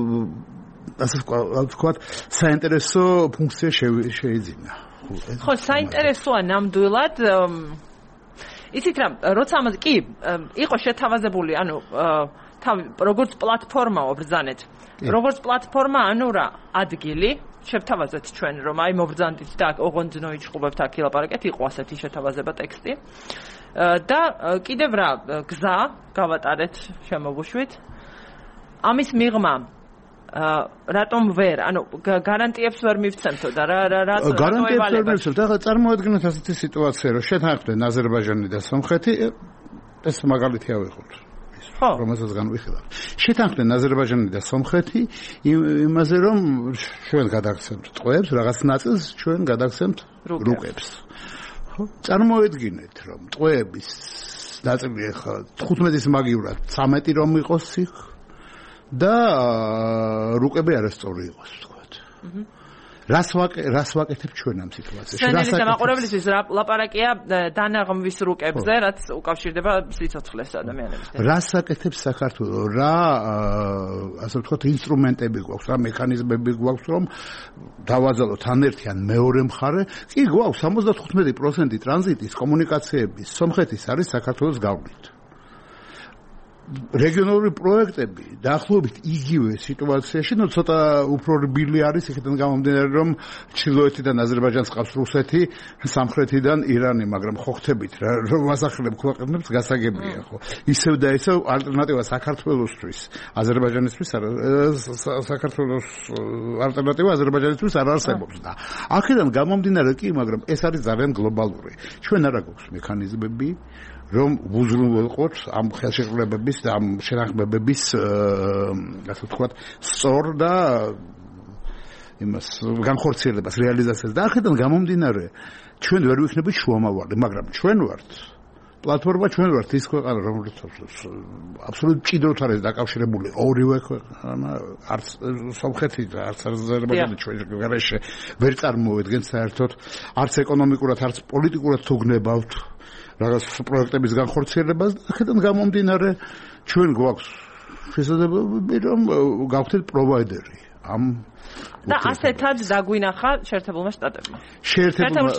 ასე ვთქვათ, საინტერესო ფუნქცია შეიძინა. ხო, საინტერესოა ნამდვილად იცით რა, როცა ამაზე კი იყო შეთავაზებული, ანუ თავი როგორც პლატფორმაო ბრძანეთ. როგორც პლატფორმა, ანუ რა, ადგილი შევთავაზეთ ჩვენ, რომ აი მობრძანდით და ოღონდ ნოიჩხუბებთ აქ ილაპარაკეთ, იყო ასეთი შეთავაზება ტექსტი. და კიდევ რა, გზა გავატარეთ, შემოვუშვით. ამის მიღმა რატომ ვერ, ანუ გარანტიებს ვერ მივცემთო და რატომ გარანტიებს ვერ მივცემთ. ახლა წარმოედგინეთ ასეთი სიტუაცია, რომ შეთანხმდნენ აზერბაიჯანი და სომხეთი, ეს მაგალითი ავიღოთ. რომელსაც განვიხილავ. შეთანხმდნენ აზერბაიჯანი და სომხეთი იმაზე, რომ ჩვენ გადაგცემთ ტყვეებს, რაღაც ნაწილს ჩვენ გადაგცემთ რუკებს. ხო? წარმოედგინეთ, რომ ტყვეების ნაწილი ახლა 15-ის მაგივრად 13 რომ იყოს იქ და რუკები არასწორი იყოს, ვთქვათ. რას ვაკეთებ ჩვენ ამ სიტუაციაში? რას მაყურებლისთვის ლაპარაკია დანაღმვის რუკებზე, რაც უკავშირდება სიცოცხლეს ადამიანებს. რას აკეთებს საქართველო? რა ასე ვთქვათ, ინსტრუმენტები გვაქვს, რა მექანიზმები გვაქვს, რომ დავაძალოთ ან ერთი ან მეორე მხარე? კი გვაქვს 75% ტრანზიტის კომუნიკაციების სომხეთის არის საქართველოს გავლით. რეგიონალური პროექტები დაახლოებით იგივე სიტუაციაში, ნუ ცოტა უფრო რბილი არის, იქიდან გამომდინარე, რომ ჩრდილოეთიდან აზერბაიჯანს ყავს რუსეთი, სამხრეთიდან ირანი, მაგრამ ხო ხთებით რა, რომ ასახლებ ქვეყნებს გასაგებია, ხო. ისევ და ისევ ალტერნატივა საქართველოსთვის, აზერბაიჯანისთვის საქართველოს ალტერნატივა აზერბაიჯანისთვის არ არსებობს და აქედან გამომდინარე კი, მაგრამ ეს არის ძალიან გლობალური. ჩვენ არა გვაქვს მექანიზმები რომ ვუზრუნველყოთ ამ ხელშეკრულებების და ამ შენახმებების ასე ვთქვათ სწორ და იმას განხორციელებას რეალიზაციას და აქედან გამომდინარე ჩვენ ვერ ვიქნებით შუამავალი, მაგრამ ჩვენ ვართ პლატფორმა, ჩვენ ვართ ის ქვეყანა, რომელიც აბსოლუტურად ჭიდროდ არის დაკავშირებული ორივე ქვეყანა, არც სომხეთი და არც აზერბაიჯანი ჩვენ გარეშე ვერ წარმოვედგენთ საერთოდ, არც ეკონომიკურად, არც პოლიტიკურად თუ გნებავთ რაღაც პროექტების განხორციელებას და აქედან გამომდინარე ჩვენ გვაქვს შესაძლებლობები რომ გავხდეთ პროვაიდერი ამ და ასეთად დაგვინახა შეერთებულმა შტატებმა. შეერთებულმა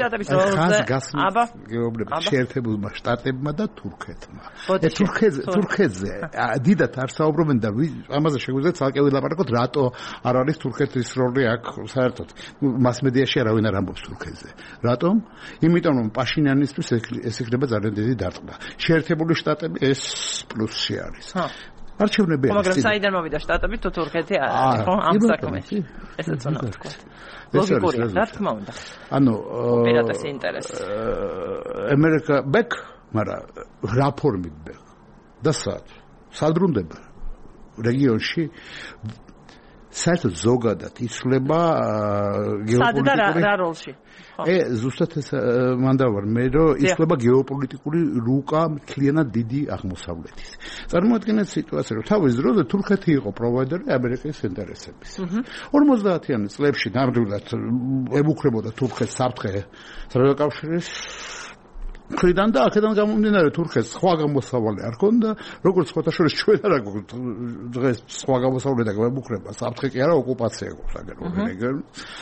შეერთებულმა შტატებმა და თურქეთმა. თურქეთზე დიდათ არ საუბრობენ და ამაზე შეგვიძლია ცალკე ვილაპარაკოთ, რატო არ არის თურქეთის როლი აქ საერთოდ. მასმედიაში არავინ არ ამბობს თურქეთზე. რატომ? იმიტომ რომ პაშინიანისთვის ეს იქნება ძალიან დიდი დარტყმა. შეერთებული შტატები ეს პლუსი არის. არჩევნები არის. მაგრამ საიდან მოვიდა შტატები თუ თურქეთი არის, ხო? ამ საქმეში. ესეც უნდა ვთქვათ. ლოგიკურია, რა თქმა უნდა. ანუ პირატეს ინტერესი. ამერიკა ბექ, მაგრამ რა ფორმით ბექ? და სადრუნდება რეგიონში საერთოდ ზოგადად იცვლება გეოპოლიტიკური რა როლში? ზუსტად ეს მანდავარ მე რომ იცვლება გეოპოლიტიკური რუკა მთლიანად დიდი აღმოსავლეთის. წარმოადგენთ სიტუაცია, რომ თავის დროზე თურქეთი იყო პროვაიდერი ამერიკის ინტერესების. 50-იანი წლებში ნამდვილად ემუქრებოდა თურქეთს საფრთხე საბჭოთა მხრიდან და აქედან გამომდინარე თურქეთს სხვა გამოსავალი არ ქონდა, როგორც სხვათა შორის ჩვენ არა გვაქვს დღეს სხვა გამოსავალი და გვემუქრება, საფრთხე კი არა, ოკუპაცია გვაქვს აგერ რეგიონში.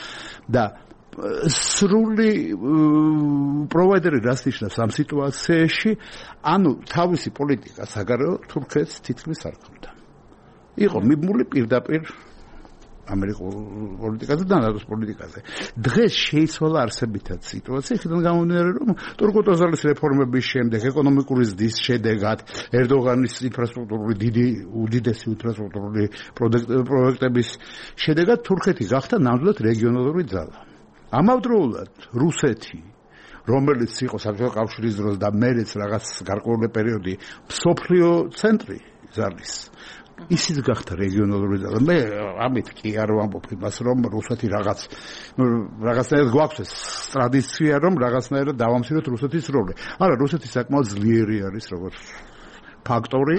და სრული პროვაიდერი რას ნიშნავს ამ სიტუაციაში, ანუ თავისი პოლიტიკა საგარეო თურქეთს თითქმის არ ქონდა. იყო მიბმული პირდაპირ ამერიკულ პოლიტიკაზე და ნატოს პოლიტიკაზე. დღეს შეიცვალა არსებითად სიტუაცია, იქიდან გამომდინარე, რომ ტურკო-ტოზალის რეფორმების შემდეგ, ეკონომიკური ზრდის შედეგად, ერდოღანის უდიდესი ინფრასტრუქტურული პროექტების შედეგად თურქეთი გახდა ნამდვილად რეგიონალური ძალა. ამავდროულად რუსეთი, რომელიც იყო საბჭოთა კავშირის დროს და მერეც რაღაც გარკვეული პერიოდი მსოფლიო ცენტრი ძალის, ისიც გახდა რეგიონალური ძალა. მე ამით კი არ ვამბობ იმას, რომ რუსეთი რაღაცნაირად გვაქვს ეს ტრადიცია, რომ რაღაცნაირად დავამციროთ რუსეთის როლი. არა, რუსეთი საკმაოდ ძლიერი არის როგორც ფაქტორი,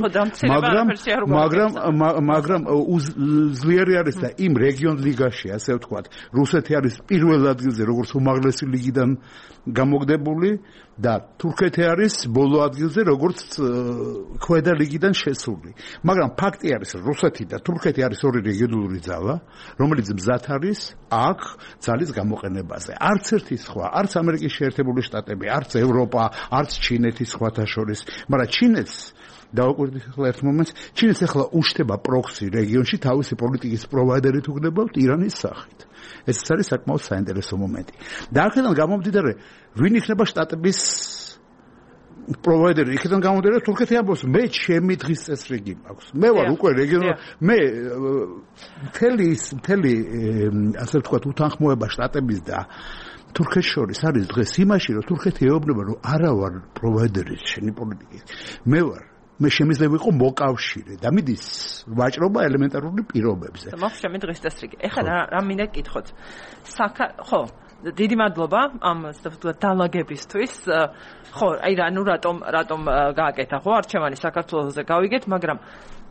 მაგრამ ძლიერი არის და იმ რეგიონ ლიგაში, ასე ვთქვათ, რუსეთი არის პირველ ადგილზე, როგორც უმაღლესი ლიგიდან გამოგდებული და თურქეთი არის ბოლო ადგილზე, როგორც ქვედა ლიგიდან შესული. მაგრამ ფაქტი არის, რომ რუსეთი და თურქეთი არის ორი რეგიონული ძალა, რომელიც მზად არის აქ ძალის გამოყენებაზე. არც ერთი სხვა, არც ამერიკის შეერთებული შტატები, არც ევროპა, არც ჩინეთი სხვათა შორის, მაგრამ ჩინეთს დავაკვირდით ახლა ერთ მომენტს, ჩინეთს ახლა უშტება პროქსი რეგიონში თავისი პოლიტიკის პროვაიდერი თუ გნებავთ ირანის სახით. ეს არის საკმაოდ საინტერესო მომენტი. და აქედან გამომდინარე, ვინ იქნება შტატების პროვაიდერი, იქიდან გამომდინარე, თურქეთი ამბობს, მე ჩემი დღის წესრიგი მაქვს. მე ვარ უკვე რეგიონული, მე მთელი ასე ვთქვათ, უთანხმოება შტატების და თურქეთს შორის არის დღეს იმაში, რომ თურქეთი ეუბნება, რომ არა ვარ პროვაიდერი შენი პოლიტიკის. მე შემიძლია ვიყო მოკავშირე და მიდის ვაჭრობა ელემენტარული პირობებზე. მაქვს ჩემი დღის წესრიგი. ეხლა რა მინდა გითხოთ. ხო, დიდი მადლობა ამ დალაგებისთვის. ხო, აი რატომ გააკეთა ხო არჩევანი საქართველოზე გავიგეთ, მაგრამ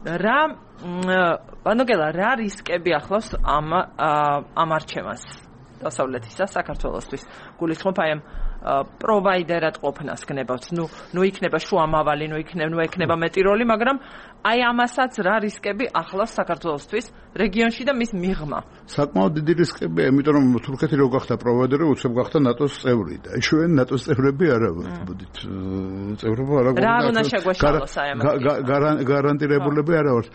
რა რისკები ახლავს ამ არჩევანს დასავლეთისა საქართველოსთვის? გულისხმობ აი ამ პროვაიდერად ყოფნას გნებავთ. ნუ იქნება შუამავალი, ნუ იქნება მეტი როლი, მაგრამ აი ამასაც რა რისკები ახლავს საქართველოსთვის რეგიონში და მის მიღმა? საკმაოდ დიდი რისკებია, იმიტომ რომ თურქეთი რო გახდა პროვაიდერი, უცებ გახდა ნატოს წევრი და ჩვენ ნატოს წევრები არა ვართ. მოდით წევრობა არა გვაქვს. რა უნდა შეგვეშალოს აი ამას? გარანტირებულები არა ვართ.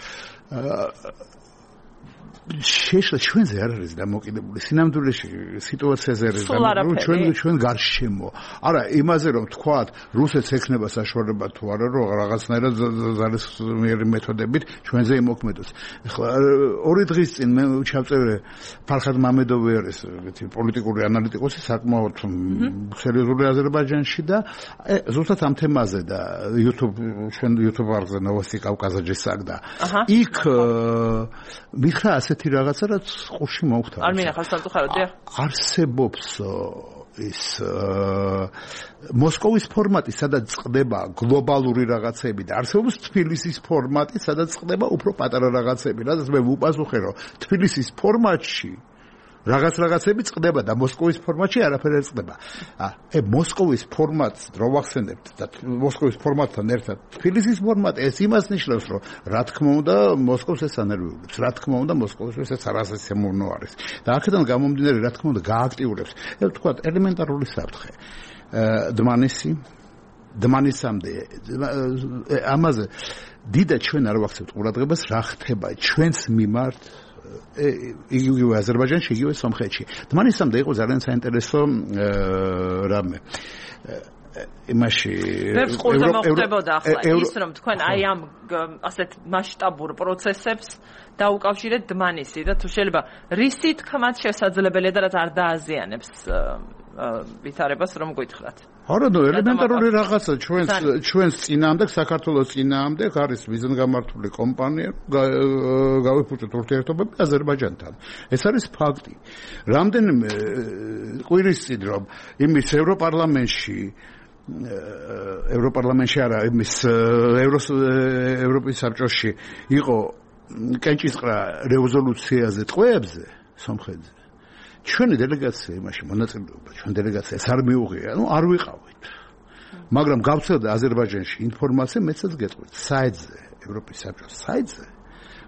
ჩვენზე არ არის დამოკიდებული სინამდვილეში სიტუაციაზე არის დამოკიდებული ჩვენ გარშემო. არა, იმაზე რომ თქვათ, რუსეთს ექნება საშუალება თუ არა, რომ რაღაცნაირად ძალისმიერი მეთოდებით ჩვენზე იმოქმედოს. ეხლა ორი დღის წინ მე ჩავწერე ფარხად მამედოვი არის პოლიტიკური ანალიტიკოსი საკმაოდ სერიოზული აზერბაიჯანში და ზუსტად ამ თემაზე და ჩვენ YouTube არხზე ნოვოსტი კავკაზაჯის საგდა. იქ მითხრა ასეთი რაღაცა, რაც ყურში მოვხდარა. არ მინახავს სამწუხაროდ, დიახ. არსებობს ის მოსკოვის ფორმატი, სადაც წყდება გლობალური რაღაცები და არსებობს თბილისის ფორმატი, სადაც წყდება უფრო პატარა რაღაცები. რადგან მე ვუპასუხე, რომ თბილისის ფორმატში რაღაცები წყდება და მოსკოვის ფორმატში არაფერი არ წყდება. მოსკოვის ფორმატს რო ვახსენებთ და მოსკოვის ფორმატთან ერთად თბილისის ფორმატი ეს იმას ნიშნავს, რომ რა თქმა უნდა მოსკოვს ეს ანერვიულებს, რა თქმა უნდა მოსკოვისთვის ეს არასასიამოვნო არის. და აქედან გამომდინარე, რა თქმა უნდა გააქტიურებს, ვთქვათ, ელემენტარული საფრთხე. დმანისამდე ამაზე დიდად ჩვენ არ ვახსენებთ ყურადღებას, რა ხდება ჩვენს მიმართ იგივე აზერბაიჯანში, იგივე სომხეთში. დმანისამდე იყო ძალიან საინტერესო რამე. იმაში ევროპა მოხდებოდა ახლა ის რომ თქვენ აი ამ ასეთ მასშტაბურ პროცესებს დაუკავშირეთ დმანისი და თუ შეიძლება რისი თქმაც შესაძლებელია და რაც არ დააზიანებს ვითარებას რომ გითხრათ. არა, ელემენტარული რაღაცა ჩვენს წინააღმდეგ, საქართველოს წინააღმდეგ არის ვიზნგამართული კომპანია, გავიფუჭოთ ურთიერთობები აზერბაიჯანთან. ეს არის ფაქტი. რამდენიმე კვირის წინ რომ იმის ევროპარლამენტში არა, იმის ევროპის საბჭოში იყო კენჭისყრა რეზოლუციაზე ტყვეებზე სომხეთზე. ჩვენი დელეგაცია იმაში მონაწილეობა, ჩვენ დელეგაციას არ მიუღია, არ ვიყავით. მაგრამ გავცელდა აზერბაიჯანში ინფორმაცია, მეცაც გეტყვით, საიტზე, ევროპის საბჭოს საიტზე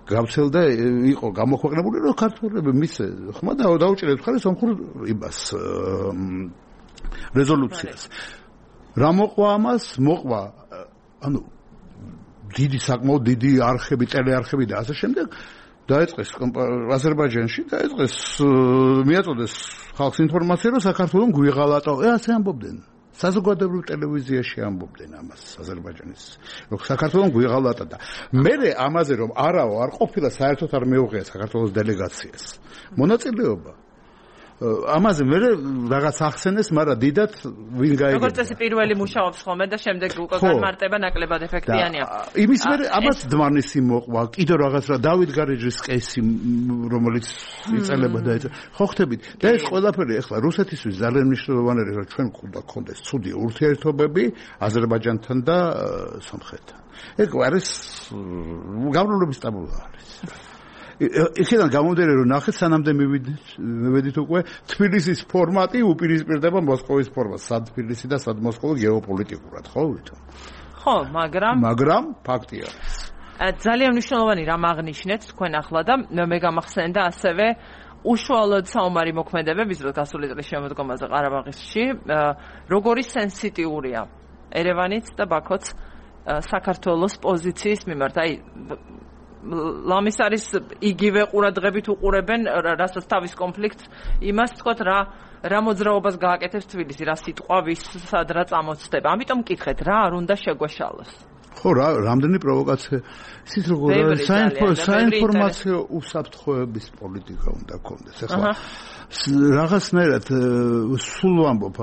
გავცელდა იყო გამოქვეყნებული რომ ქართველები მის ხმა დაუჭერეთ ხარ სომხურ იმას რეზოლუციას რა მოყვა ამას მოყვა ანუ დიდი საკმაოდ დიდი არხები ტელეარხები და ასე შემდეგ დაიწყეს აზერბაიჯანში დაიწყეს მიაწოდეს ხალხს ინფორმაცია რომ საქართველოს გვიღალატო ასე ამბობდნენ საზოგადოებრივ ტელევიზიაში ამბობდნენ ამას აზერბაიჯანის რომ საქართველოს გვიღალატა და მე ამაზე რომ არაო არ ყოფილა საერთოდ არ მეუღია საქართველოს დელეგაციას მონაწილეობა ამაზე მე რაღაც ახსენეს, მაგრამ დიდად ვინ გაიგებდა. როგორც ეს პირველი მუშაობს ხოლმე და შემდეგ უკვე განმარტება ნაკლებად ეფექტიანია. იმის მერე ამას დმანისი მოყვა, კიდევ რაღაც რა დავით გარეჯის კეისი, რომელიც იწელება და ხო ხტებით. და ეს ყველაფერი ახლა რუსეთისთვის ძალიან მნიშვნელოვანია, რომ ჩვენ გქონდეს ცუდი ურთიერთობები აზერბაიჯანთან და სომხეთთან. ეგ არის გამრულების ტაბულა არის. იქიდან გამომდინარე რომ ნახეთ სანამდე მივედით უკვე თბილისის ფორმატი უპირისპირდება მოსკოვის ფორმატს სად თბილისი და სად მოსკოვი გეოპოლიტიკურად ხო ვითომ ხო მაგრამ ფაქტია ძალიან მნიშვნელოვანი რამ აღნიშნეთ თქვენ ახლა და მე გამახსენდა ასევე უშუალოდ საომარი მოქმედებების დროს გასული წლის შემოდგომაზე ყარაბაღში როგორი სენსიტიურია ერევანიც და ბაქოც საქართველოს პოზიციის მიმართ აი ლამის არის იგივე ყურადღებით უყურებენ რასაც თავის კონფლიქტს იმას თქვათ რა მოძრაობას გააკეთებს თბილისი რა სიტყვა ვის სად რა წამოწდება ამიტომ მკითხეთ რა არ უნდა შეგვეშალოს ხო რა რამდენი პროვოკაცია ისიც როგორ საინფორმაციო უსაფრთხოების პოლიტიკა უნდა გქონდეს ახლა რაღაცნაირად სულ ვამბობ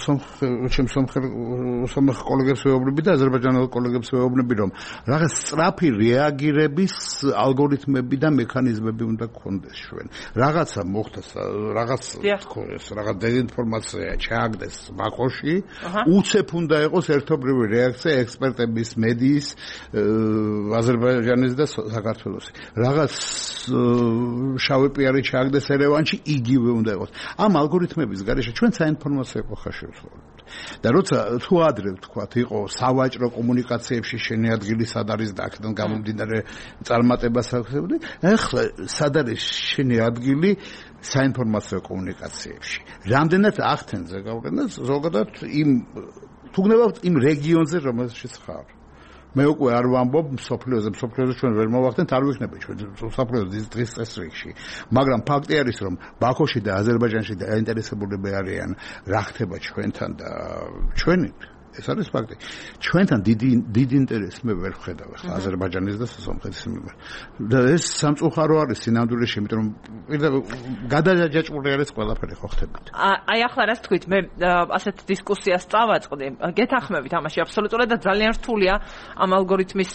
სომხ კოლეგებს ვეუბნები და აზერბაიჯანელ კოლეგებს ვეუბნები რომ რაღაც სწრაფი რეაგირების ალგორითმები და მექანიზმები უნდა გქონდეს ჩვენ რაღაცა მოხდეს რაღაც დეзинფორმაცია ჩააგდეს ბაქოში უცებ უნდა იყოს ერთობლივი რეაქცია ექსპერტების მედიის აზერბაიჯანის და საქართველოს რაღაც შავი პიარი ჩააგდეს ერევანში იგივე უნდა იყოს. ამ ალგორითმების გარეშე ჩვენ საინფორმაციო ეპოქაში ვცხოვრობთ. და როცა თუ ადრე ვთქვათ, იყო სავაჭრო კომუნიკაციებში შენი ადგილი სად არის და აქედან გამომდინარე წარმატებას ახსენებდი, ახლა სად არის შენი ადგილი საინფორმაციო კომუნიკაციებში. რამდენად ახთენზე გავყენოთ ზოგადად იმ თუ გნებავთ იმ რეგიონზე, რომელშიც ხარ. მე უკვე არ ვამბობ სოფლიოზე ჩვენ ვერ მოვახდენთ არ ვიქნება ჩვენ სოფლიოს დღის წესრიგში მაგრამ ფაქტი არის რომ ბაქოში და აზერბაიჯანში დაინტერესებულები არიან რა ხდება ჩვენთან და ჩვენი ეს არის ფაქტი ჩვენთან დიდი ინტერესი მე ვერ ვხედავ ახლა აზერბაიჯანის და სომხეთის მიმართ და ეს სამწუხარო არის სინამდვილეში იმიტომ რომ გადაჯაჭვური არის ყველაფერი ხო ხდებით აი ახლა რას თქვით მე ასეთ დისკუსიას წავაწყდი გეთანხმებით ამაში აბსოლუტურად და ძალიან რთულია ამ ალგორითმის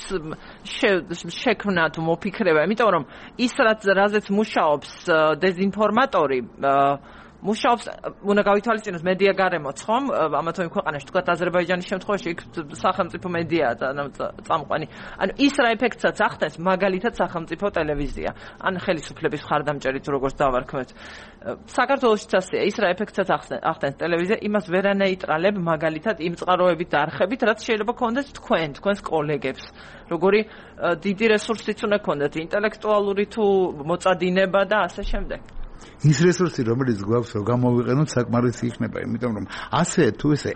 შექმნა თუ მოფიქრება იმიტომ რომ ის რაზეც მუშაობს დეзинფორმატორი მუშაობს უნდა გავითვალისწინოს მედია გარემოც ხომ ამათო იმ ქვეყანაში თქვათ აზერბაიჯანის შემთხვევაში იქ სახელმწიფო მედია წამყვანი ანუ ის რა ეფექტსაც ახდენს მაგალითად სახელმწიფო ტელევიზია ან ხელისუფლების მხარდამჭერი თუ როგორც დავარქმევთ საქართველოშიც ასეა ის რა ეფექტსაც ახდენს ტელევიზია იმას ვერ ანეიტრალებ მაგალითად იმ წყაროებით და არხებით რაც შეიძლება გქონდეს თქვენს კოლეგებს როგორი დიდი რესურსიც უნდა გქონდეთ ინტელექტუალური თუ მოწადინება და ასე შემდეგ ის რესურსი რომელიც გვაქვს რომ გამოვიყენოთ საკმარისი იქნება იმიტომ რომ ასე თუ ესე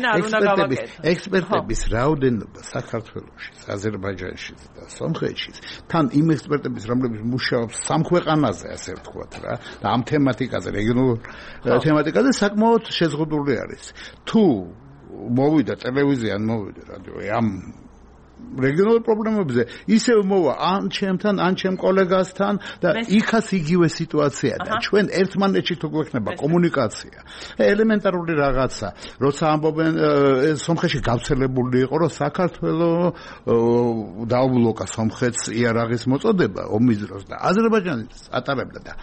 ექსპერტების რაოდენობა საქართველოში აზერბაიჯანში და სომხეთში თან იმ ექსპერტების რომლებიც მუშაობს სამ ქვეყანაზე ასე ვთქვათ რა და ამ თემატიკაზე რეგიონულ თემატიკაზე საკმაოდ შეზღუდული არის თუ მოვიდა ტელევიზია ან მოვიდა რადიო ამ რეგიონულ პრობლემებზე ისევ მოვა ან ჩემთან ან ჩემ კოლეგასთან და იქაც იგივე სიტუაციაა და ჩვენ ერთმანეთში თუ გვექნება კომუნიკაცია ელემენტარული რაღაცა როცა ამბობენ სომხეთში გავრცელებული იყო რომ საქართველოს დაუბლოკა სომხეთს იარაღის მოწოდება ომის დროს და აზერბაიჯანიც ატარებდა და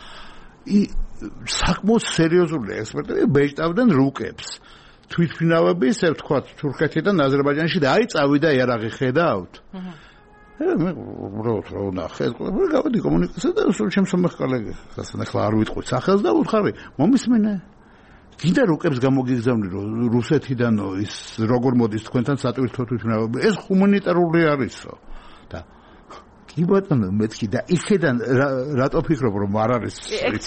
საკმაოდ სერიოზული ექსპერტები ბეჭდავდნენ რუკებს თვითფრინავები, ესე ვთქვათ, თურქეთიდან აზერბაიჯანში და აი წავიდა იარაღი ხედავთ. მე უბრალოდ რა ვნახე, გავედი კომუნიკაცია და სულ ჩემს მომხ კოლეგებს, ახლა არ ვიტყვი სახელს და ვუთხარი, მომისმენე. კიდე რუკებს გამოგიგზავნი რუსეთიდან ის როგორ მოდის თქვენთან სატვირთო თვითფრინავები. ეს ჰუმანიტარული არისო. და კი ბატონო მეთქი და იქიდან რატო ფიქრობ რომ არ არის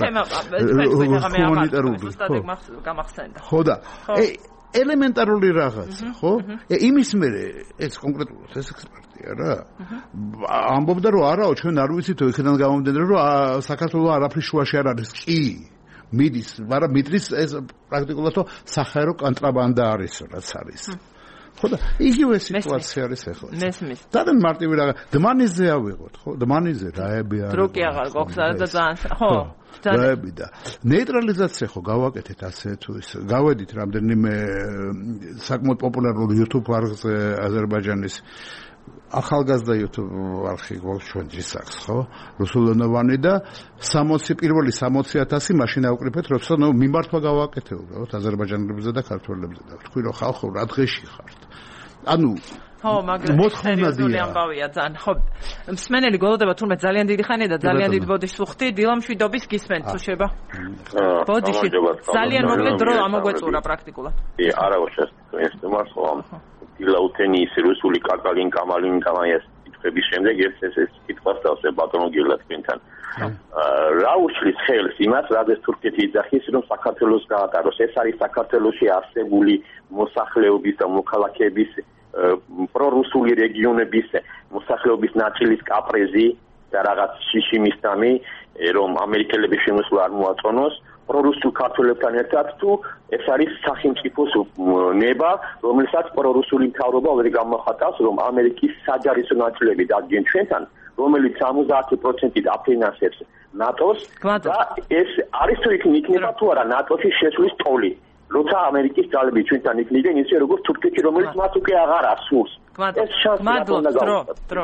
გამახსენდა ხო და ელემენტარული რაღაცა ხო იმის მერე ეს კონკრეტულად ეს ექსპერტია რა ამბობდა რომ არაო ჩვენ არ ვიცით იქიდან გამომდინარე რომ საქართველოს არაფრის შუაში არ არის კი მიდის მაგრამ მიდის ეს პრაქტიკულად სახაერო კონტრაბანდა არის რაც არის ხო და იგივე სიტუაცია არის ახლა მესმის ძალიან მარტივი რა დმანიზე ავიღოთ ხო დმანიზე რაები არის დროკი აღარ გვაქვს და ძალიან ხო რაები და ნეიტრალიზაცია ხო გავაკეთეთ ასე თუ ის გავედით რამდენიმე საკმაოდ პოპულარულ YouTube არხზე აზერბაიჯანის ახალგაზრდა YouTube არხი გვაქვს ჩვენ ჯისაკს ხო რუსულენოვანი და პირველი 60,000 მაშინ ავკრიფეთ როცა მიმართვა გავაკეთე უბრალოდ აზერბაიჯანელებზე და ქართველებზე და ვთქვი რომ ხალხო რა დღეში ხართ ანუ ხო მაგრამ სერიოზული ამბავია ძალიან ხო მსმენელი გოლოდება თურმე ძალიან დიდი ხანია და ძალიან დიდ ბოდიშს ვუხდი დილამ შვიდობის გისმენთ თუ შეიძლება ბოდიში ძალიან მოკლე დრო ამოგვეწურა პრაქტიკულად არა უჩას ეს თუმცა დილაუთენის რუსული კაკალინ კამალინ კამაიას კითხების შემდეგ ეს კითხვას დავსე ბატონო გილა თქვენთან რა უშლის ხელს იმას რადგან თურქეთი იძახის რომ საქართველოს გაატაროს ეს არის საქართველოში არსებული მოსახლეობის და მოქალაქეების პრორუსული რეგიონების მოსახლეობის ნაწილის კაპრეზი და რაღაც შიშიმისთამი რომ ამერიკელების შემოსვლა არ მოაწონოს პრორუსულ ქართველებთან ერთად თუ ეს არის სახელმწიფოს ნება რომელსაც პრორუსული მთავრობა ვერ გამოხატავს რომ ამერიკის საჯარისო ნაწილები დადგენ ჩვენთან რომელიც 70%-ით აფინანსებს ნატოს და ეს არის თუ იქნება თუ არა ნატოში შესვლის ტოლი როცა ამერიკის ძალები ჩვენთან იქნებიან ისე როგორც თურქეთი რომელიც მას უკვე აღარ ასურს ეს შანსი უნდა გავუყოთ დრო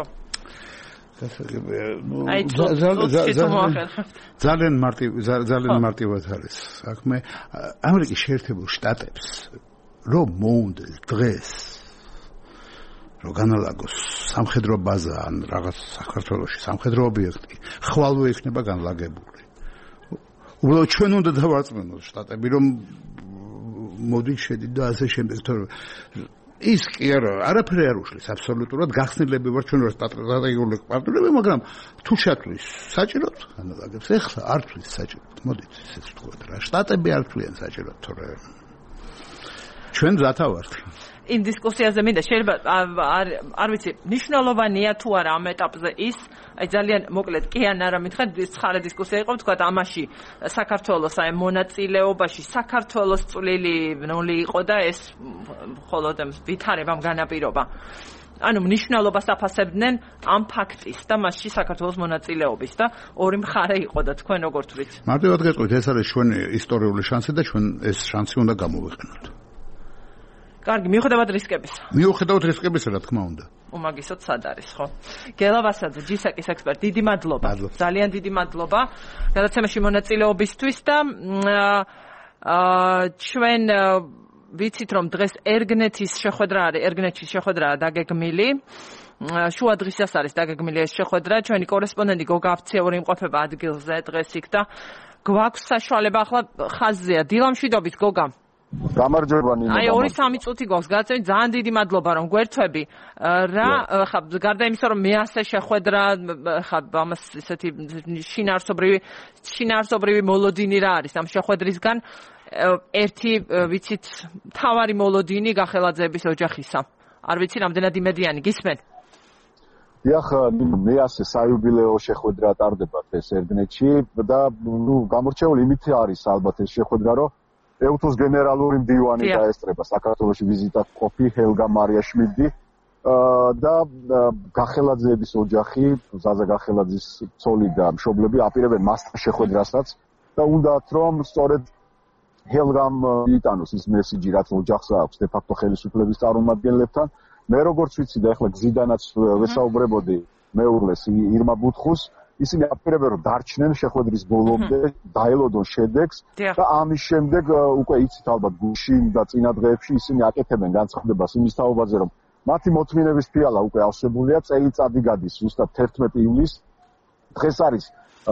ძალიან მარტივად არის საქმე ამერიკის შეერთებულ შტატებს რომ მოუნდეს დღეს რომ განალაგოს სამხედრო ბაზა ან რაღაც საქართველოში სამხედრო ობიექტი ხვალვე იქნება განლაგებული უბრალოდ ჩვენ უნდა დავარწმუნოთ შტატები რომ მოდი შედი და ასე შემდეგ თორემ ის კი არაფერი არ უშლის აბსოლუტურად გახსნილები ვარ ჩვენ სტრატეგიული პარტნიორები მაგრამ თუ შექმნის საჭიროდ განალაგებს ეხლა არ თulis საჭიროდ მოდით ისე ვთქვათ რა შტატები არ თვლიან საჭიროდ თორემ ჩვენ რათა ვართ იმ დისკუსიაზე მინდა შეიძლება არ ვიცი ნიშნულოვანია თუ არა ამ ეტაპზე ის აი ძალიან მოკლედ კი ან არა მითხრა ცხარე დისკუსია იყო თქვა ამაში საქართველოს აი მონაწილეობაში საქართველოს წვლილი ნული იყო და ეს მხოლოდ ვითარებამ განაპირობა ანუ მნიშვნელობას აფასებდნენ ამ ფაქტის და მასში საქართველოს მონაწილეობის და ორი მხარე იყო და თქვენ როგორ თვლით მარტივად გეტყვით ეს არის ჩვენი ისტორიული შანსი და ჩვენ ეს შანსი უნდა გამოვიყენოთ კარგი, მიუხედავად რისკებისა, რა თქმა უნდა. უმაგისოდ სად არის, ხო? გელა ვასაძე, ჯისაკის ექსპერტი, დიდი მადლობა. ძალიან დიდი მადლობა გადაცემაში მონაწილეობისთვის და ჩვენ ვიცით რომ დღეს ერგნეთის შეხვედრაა დაგეგმილი. შუა დღისას არის დაგეგმილი ეს შეხვედრა. ჩვენი კორესპონდენტი გოგა აფციაური იმყოფება ადგილზე დღეს იქ და გვაქვს საშუალება ახლა ხაზზეა. დილამშვიდობით გოგა. გამარჯობა ნინო. აი 2-3 წუთი გვაქვს გადაცემით. ძალიან დიდი მადლობა რომ გვერთვები. რა ხა გარდა იმისა რომ მე ასე შეხვედრა ხა ამას ესეთი შინაარსობრივი მოლოდინი რა არის ამ შეხვედრისგან ერთი ვიცით თავარი მოლოდინი გახელაძეების ოჯახისა. არ ვიცი რამდენად იმედიანი გისმენ? დიახ, მე ასე საიუბილეო შეხვედრა ტარდება ეს ერგნეთში და გამორჩეული იმით არის ალბათ ეს შეხვედრა რომ ეუთოს გენერალური მდივანი დაესწრება საქართველოში ვიზიტად ყოფი ჰელგა მარიაშვილი და გახელაძეების ოჯახი, ზაზა გახელაძის ცოლი და მშობლები აპირებენ მასთან შეხვედრასაც და უნდათ რომ სწორედ ჰელგამ იტანოს ის მესიჯი რაც ოჯახს აქვს de facto ხელისუფლების წარმომადგენლებთან. მე როგორც ვიცი და ახლა გზიდანაც ვესაუბრებოდი მეუღლეს ირმა ბუთხუს ისინი აპირებენ რომ დარჩნენ შეხვედრის ბოლომდე დაელოდონ შედეგს და ამის შემდეგ უკვე იცით ალბათ გუშინ და წინა დღეებში ისინი აკეთებენ განცხადებას იმის თაობაზე რომ მათი მოთმინების ფიალა უკვე ავსებულია წელიწადი გადის ზუსტად 11 ივლისს დღეს არის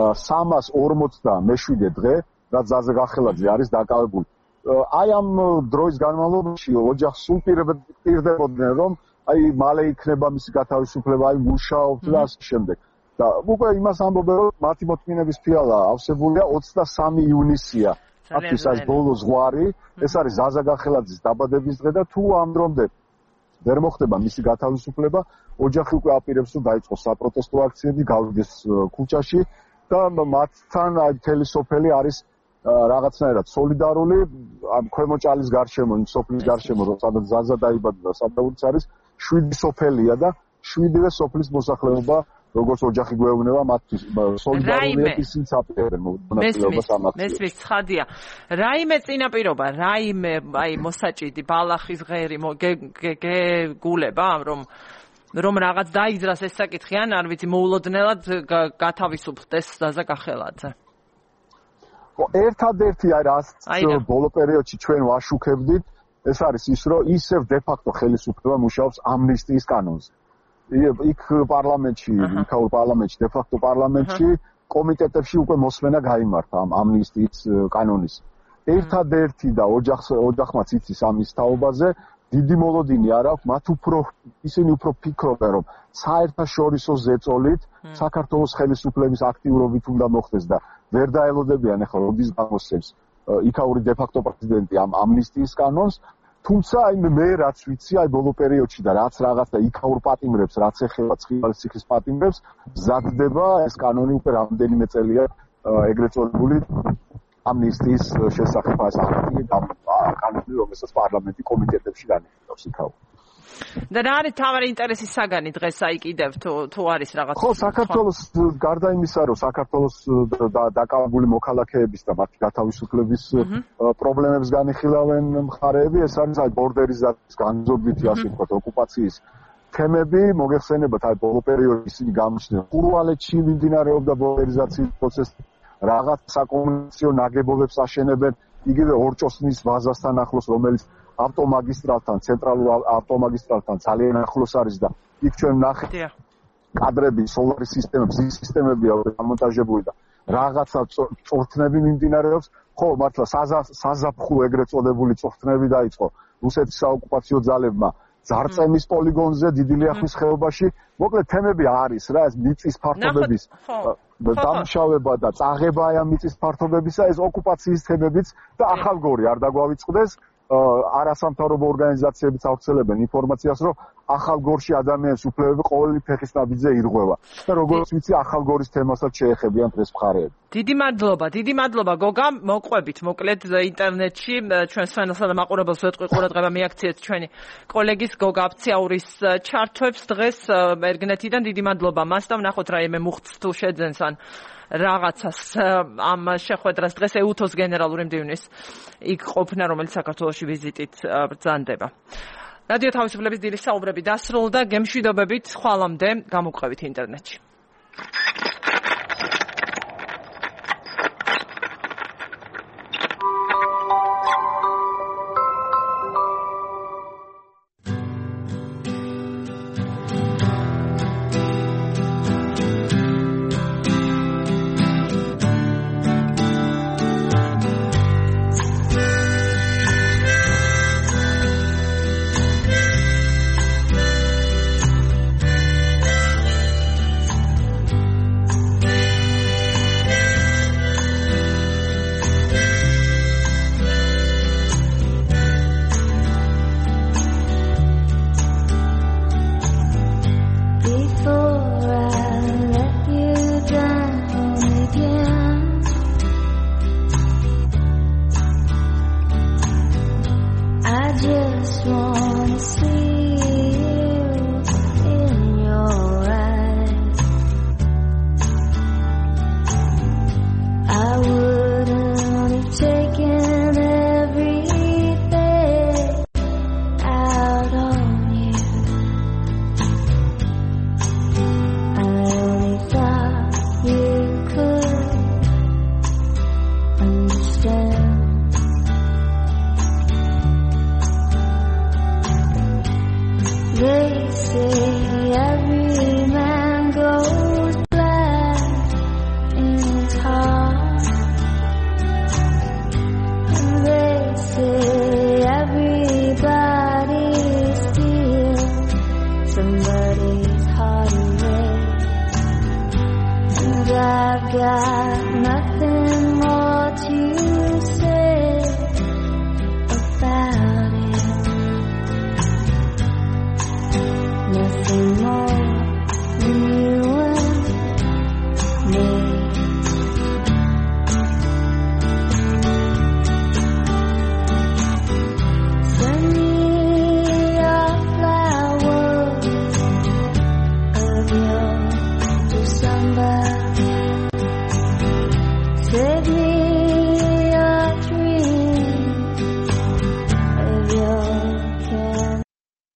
347 დღე რაც ზაზა გახელაძე არის დაკავებული აი ამ დროის განმავლობაში ოჯახს სულ პირდებოდნენ რომ აი მალე იქნება მისი გათავისუფლება აი მუშაობს და ასე შემდეგ და უკვე იმას ამბობენ, რომ მათი მოთმინების ფიალა ავსებულია 23 ივნისია. მათთვის ეს ბოლო ზღვარი, ეს არის ზაზა გახელაძის დაბადების დღე და თუ ამ დრომდე ვერ მოხდება მისი გათავისუფლება, ოჯახი უკვე აპირებს, რომ დაიწყოს საპროტესტო აქციები, გავიდეს ქუჩაში და მათთან მთელი სოფელი არის რაღაცნაირად სოლიდარული ამ ქვემოჭალის გარშემო, იმ სოფლის გარშემო, სადაც ზაზა დაიბადა და სადაც არის 7 სოფელია და 7-ვე სოფლის მოსახლეობა როგორც ოჯახი გვეუბნება მათთვის სოლიდარულია ისინი აპირებენ მონაწილეობას ამ აქციებში. მესმის ცხადია. რაიმე წინაპირობა, რაიმე აი მოსაჭიდი, ბალახის ღერი გულება რომ რაღაც დაიძრას ეს საკითხი ან არ ვიცი მოულოდნელად გათავისუფლდეს ზაზა გახელაძე. ერთადერთი არის ბოლო პერიოდში ჩვენ ვაშუქებდით, ეს არის ის, რომ ისევ დე-ფაქტო ხელისუფლება მუშაობს ამნისტიის კანონზე. იქ პარლამენტში, იქაურ პარლამენტში, დე-ფაქტო პარლამენტში კომიტეტებში უკვე მოსმენა გაიმართა ამ ამნისტიის კანონის. ერთადერთი და ოჯახმაც იცის ამის თაობაზე, დიდი მოლოდინი არ აქვს, მათ ისინი უფრო ფიქრობენ, რომ საერთაშორისო ზეწოლით საქართველოს ხელისუფლების აქტიურობით უნდა მოხდეს და ვერ დაელოდებიან ახლა როდის გამოსცემს იქაური დე-ფაქტო პრეზიდენტი ამ ამნისტიის კანონს. თუმცა მე რაც ვიცი, აი ბოლო პერიოდში და რაც რაღაცა იქაურ პატიმრებს, რაც ეხება ცხინვალის ციხის პატიმრებს, მზადდება ეს კანონი უკვე რამდენიმე წელია ეგრეთ წოდებული ამნისტიის შესახებ ეს კანონი, რომელსაც პარლამენტი კომიტეტებში განიხილავს იქაურ. და რა არის თავარი ინტერესის საგანი დღეს აი კიდევ თუ არის რაღაც? ხო, საქართველოს გარდა იმისა, რომ საქართველოს დაკავებული მოქალაქეების და მათი გათავისუფლების პრობლემებს განიხილავენ მხარეები, ეს არის აი ბორდერიზაციის განზოგვითი ასე ვთქვათ, ოკუპაციის თემები, მოგეხსენებათ აი ბოლო პერიოდში ისინი გამჩნდნენ. ხურვალეთში მიმდინარეობდა ბორდერიზაციის პროცესი, რაღაც საკომუნიკაციო ნაგებობებს აშენებენ, იგივე ორჭოსნის ბაზასთან ახლოს, რომელიც ავტომაგისტრალთან, ცენტრალურ ავტომაგისტრალთან ძალიან ახლოს არის და იქ ჩვენ ვნახეთ კადრები, სოლარის სისტემები, მზის სისტემებია გამონტაჟებული და რაღაცა წორთნები მიმდინარეობს. ხო, მართლა საზაფხულო ეგრეთ წოდებული წორთნები დაიწყო რუსეთის საოკუპაციო ძალებმა ძარწემის პოლიგონზე, დიდი ლიახვის ხეობაში. მოკლედ თემები არის რა, ეს მიწის ფართობების დამუშავება და წაღება ამ მიწის ფართობებისა, ეს ოკუპაციის თემებიც და ახალგორი არ დაგვავიწყდეს. არასამთავრობო ორგანიზაციებიც ავრცელებენ ინფორმაციას, რომ ახალგორში ადამიანის უფლებები ყოველი ფეხის ნაბიჯზე ირღვევა. და როგორც ვიცი, ახალგორის თემასაც შეეხებიან ეს მხარეები. დიდი მადლობა გოგა, მოყვებით მოკლედ ინტერნეტში ჩვენ სვენელსა და მაყურებელს ვეთყვი ყურადღება მიაქციეთ ჩვენი კოლეგის გოგა აფციაურის ჩართვებს დღეს ერგნეთიდან. დიდი მადლობა მას და ვნახოთ რაიმე მუხტს თუ შეძენს ან რაღაცას ამ შეხვედრას დღეს ეუთოს გენერალური მდივნის იქ ყოფნა, რომელიც საქართველოში ვიზიტით ბრძანდება. რადიო თავისუფლების დილის საუბრები დასრულდა, გემშვიდობებით, ხვალამდე გამოგყვებით ინტერნეტში. They say every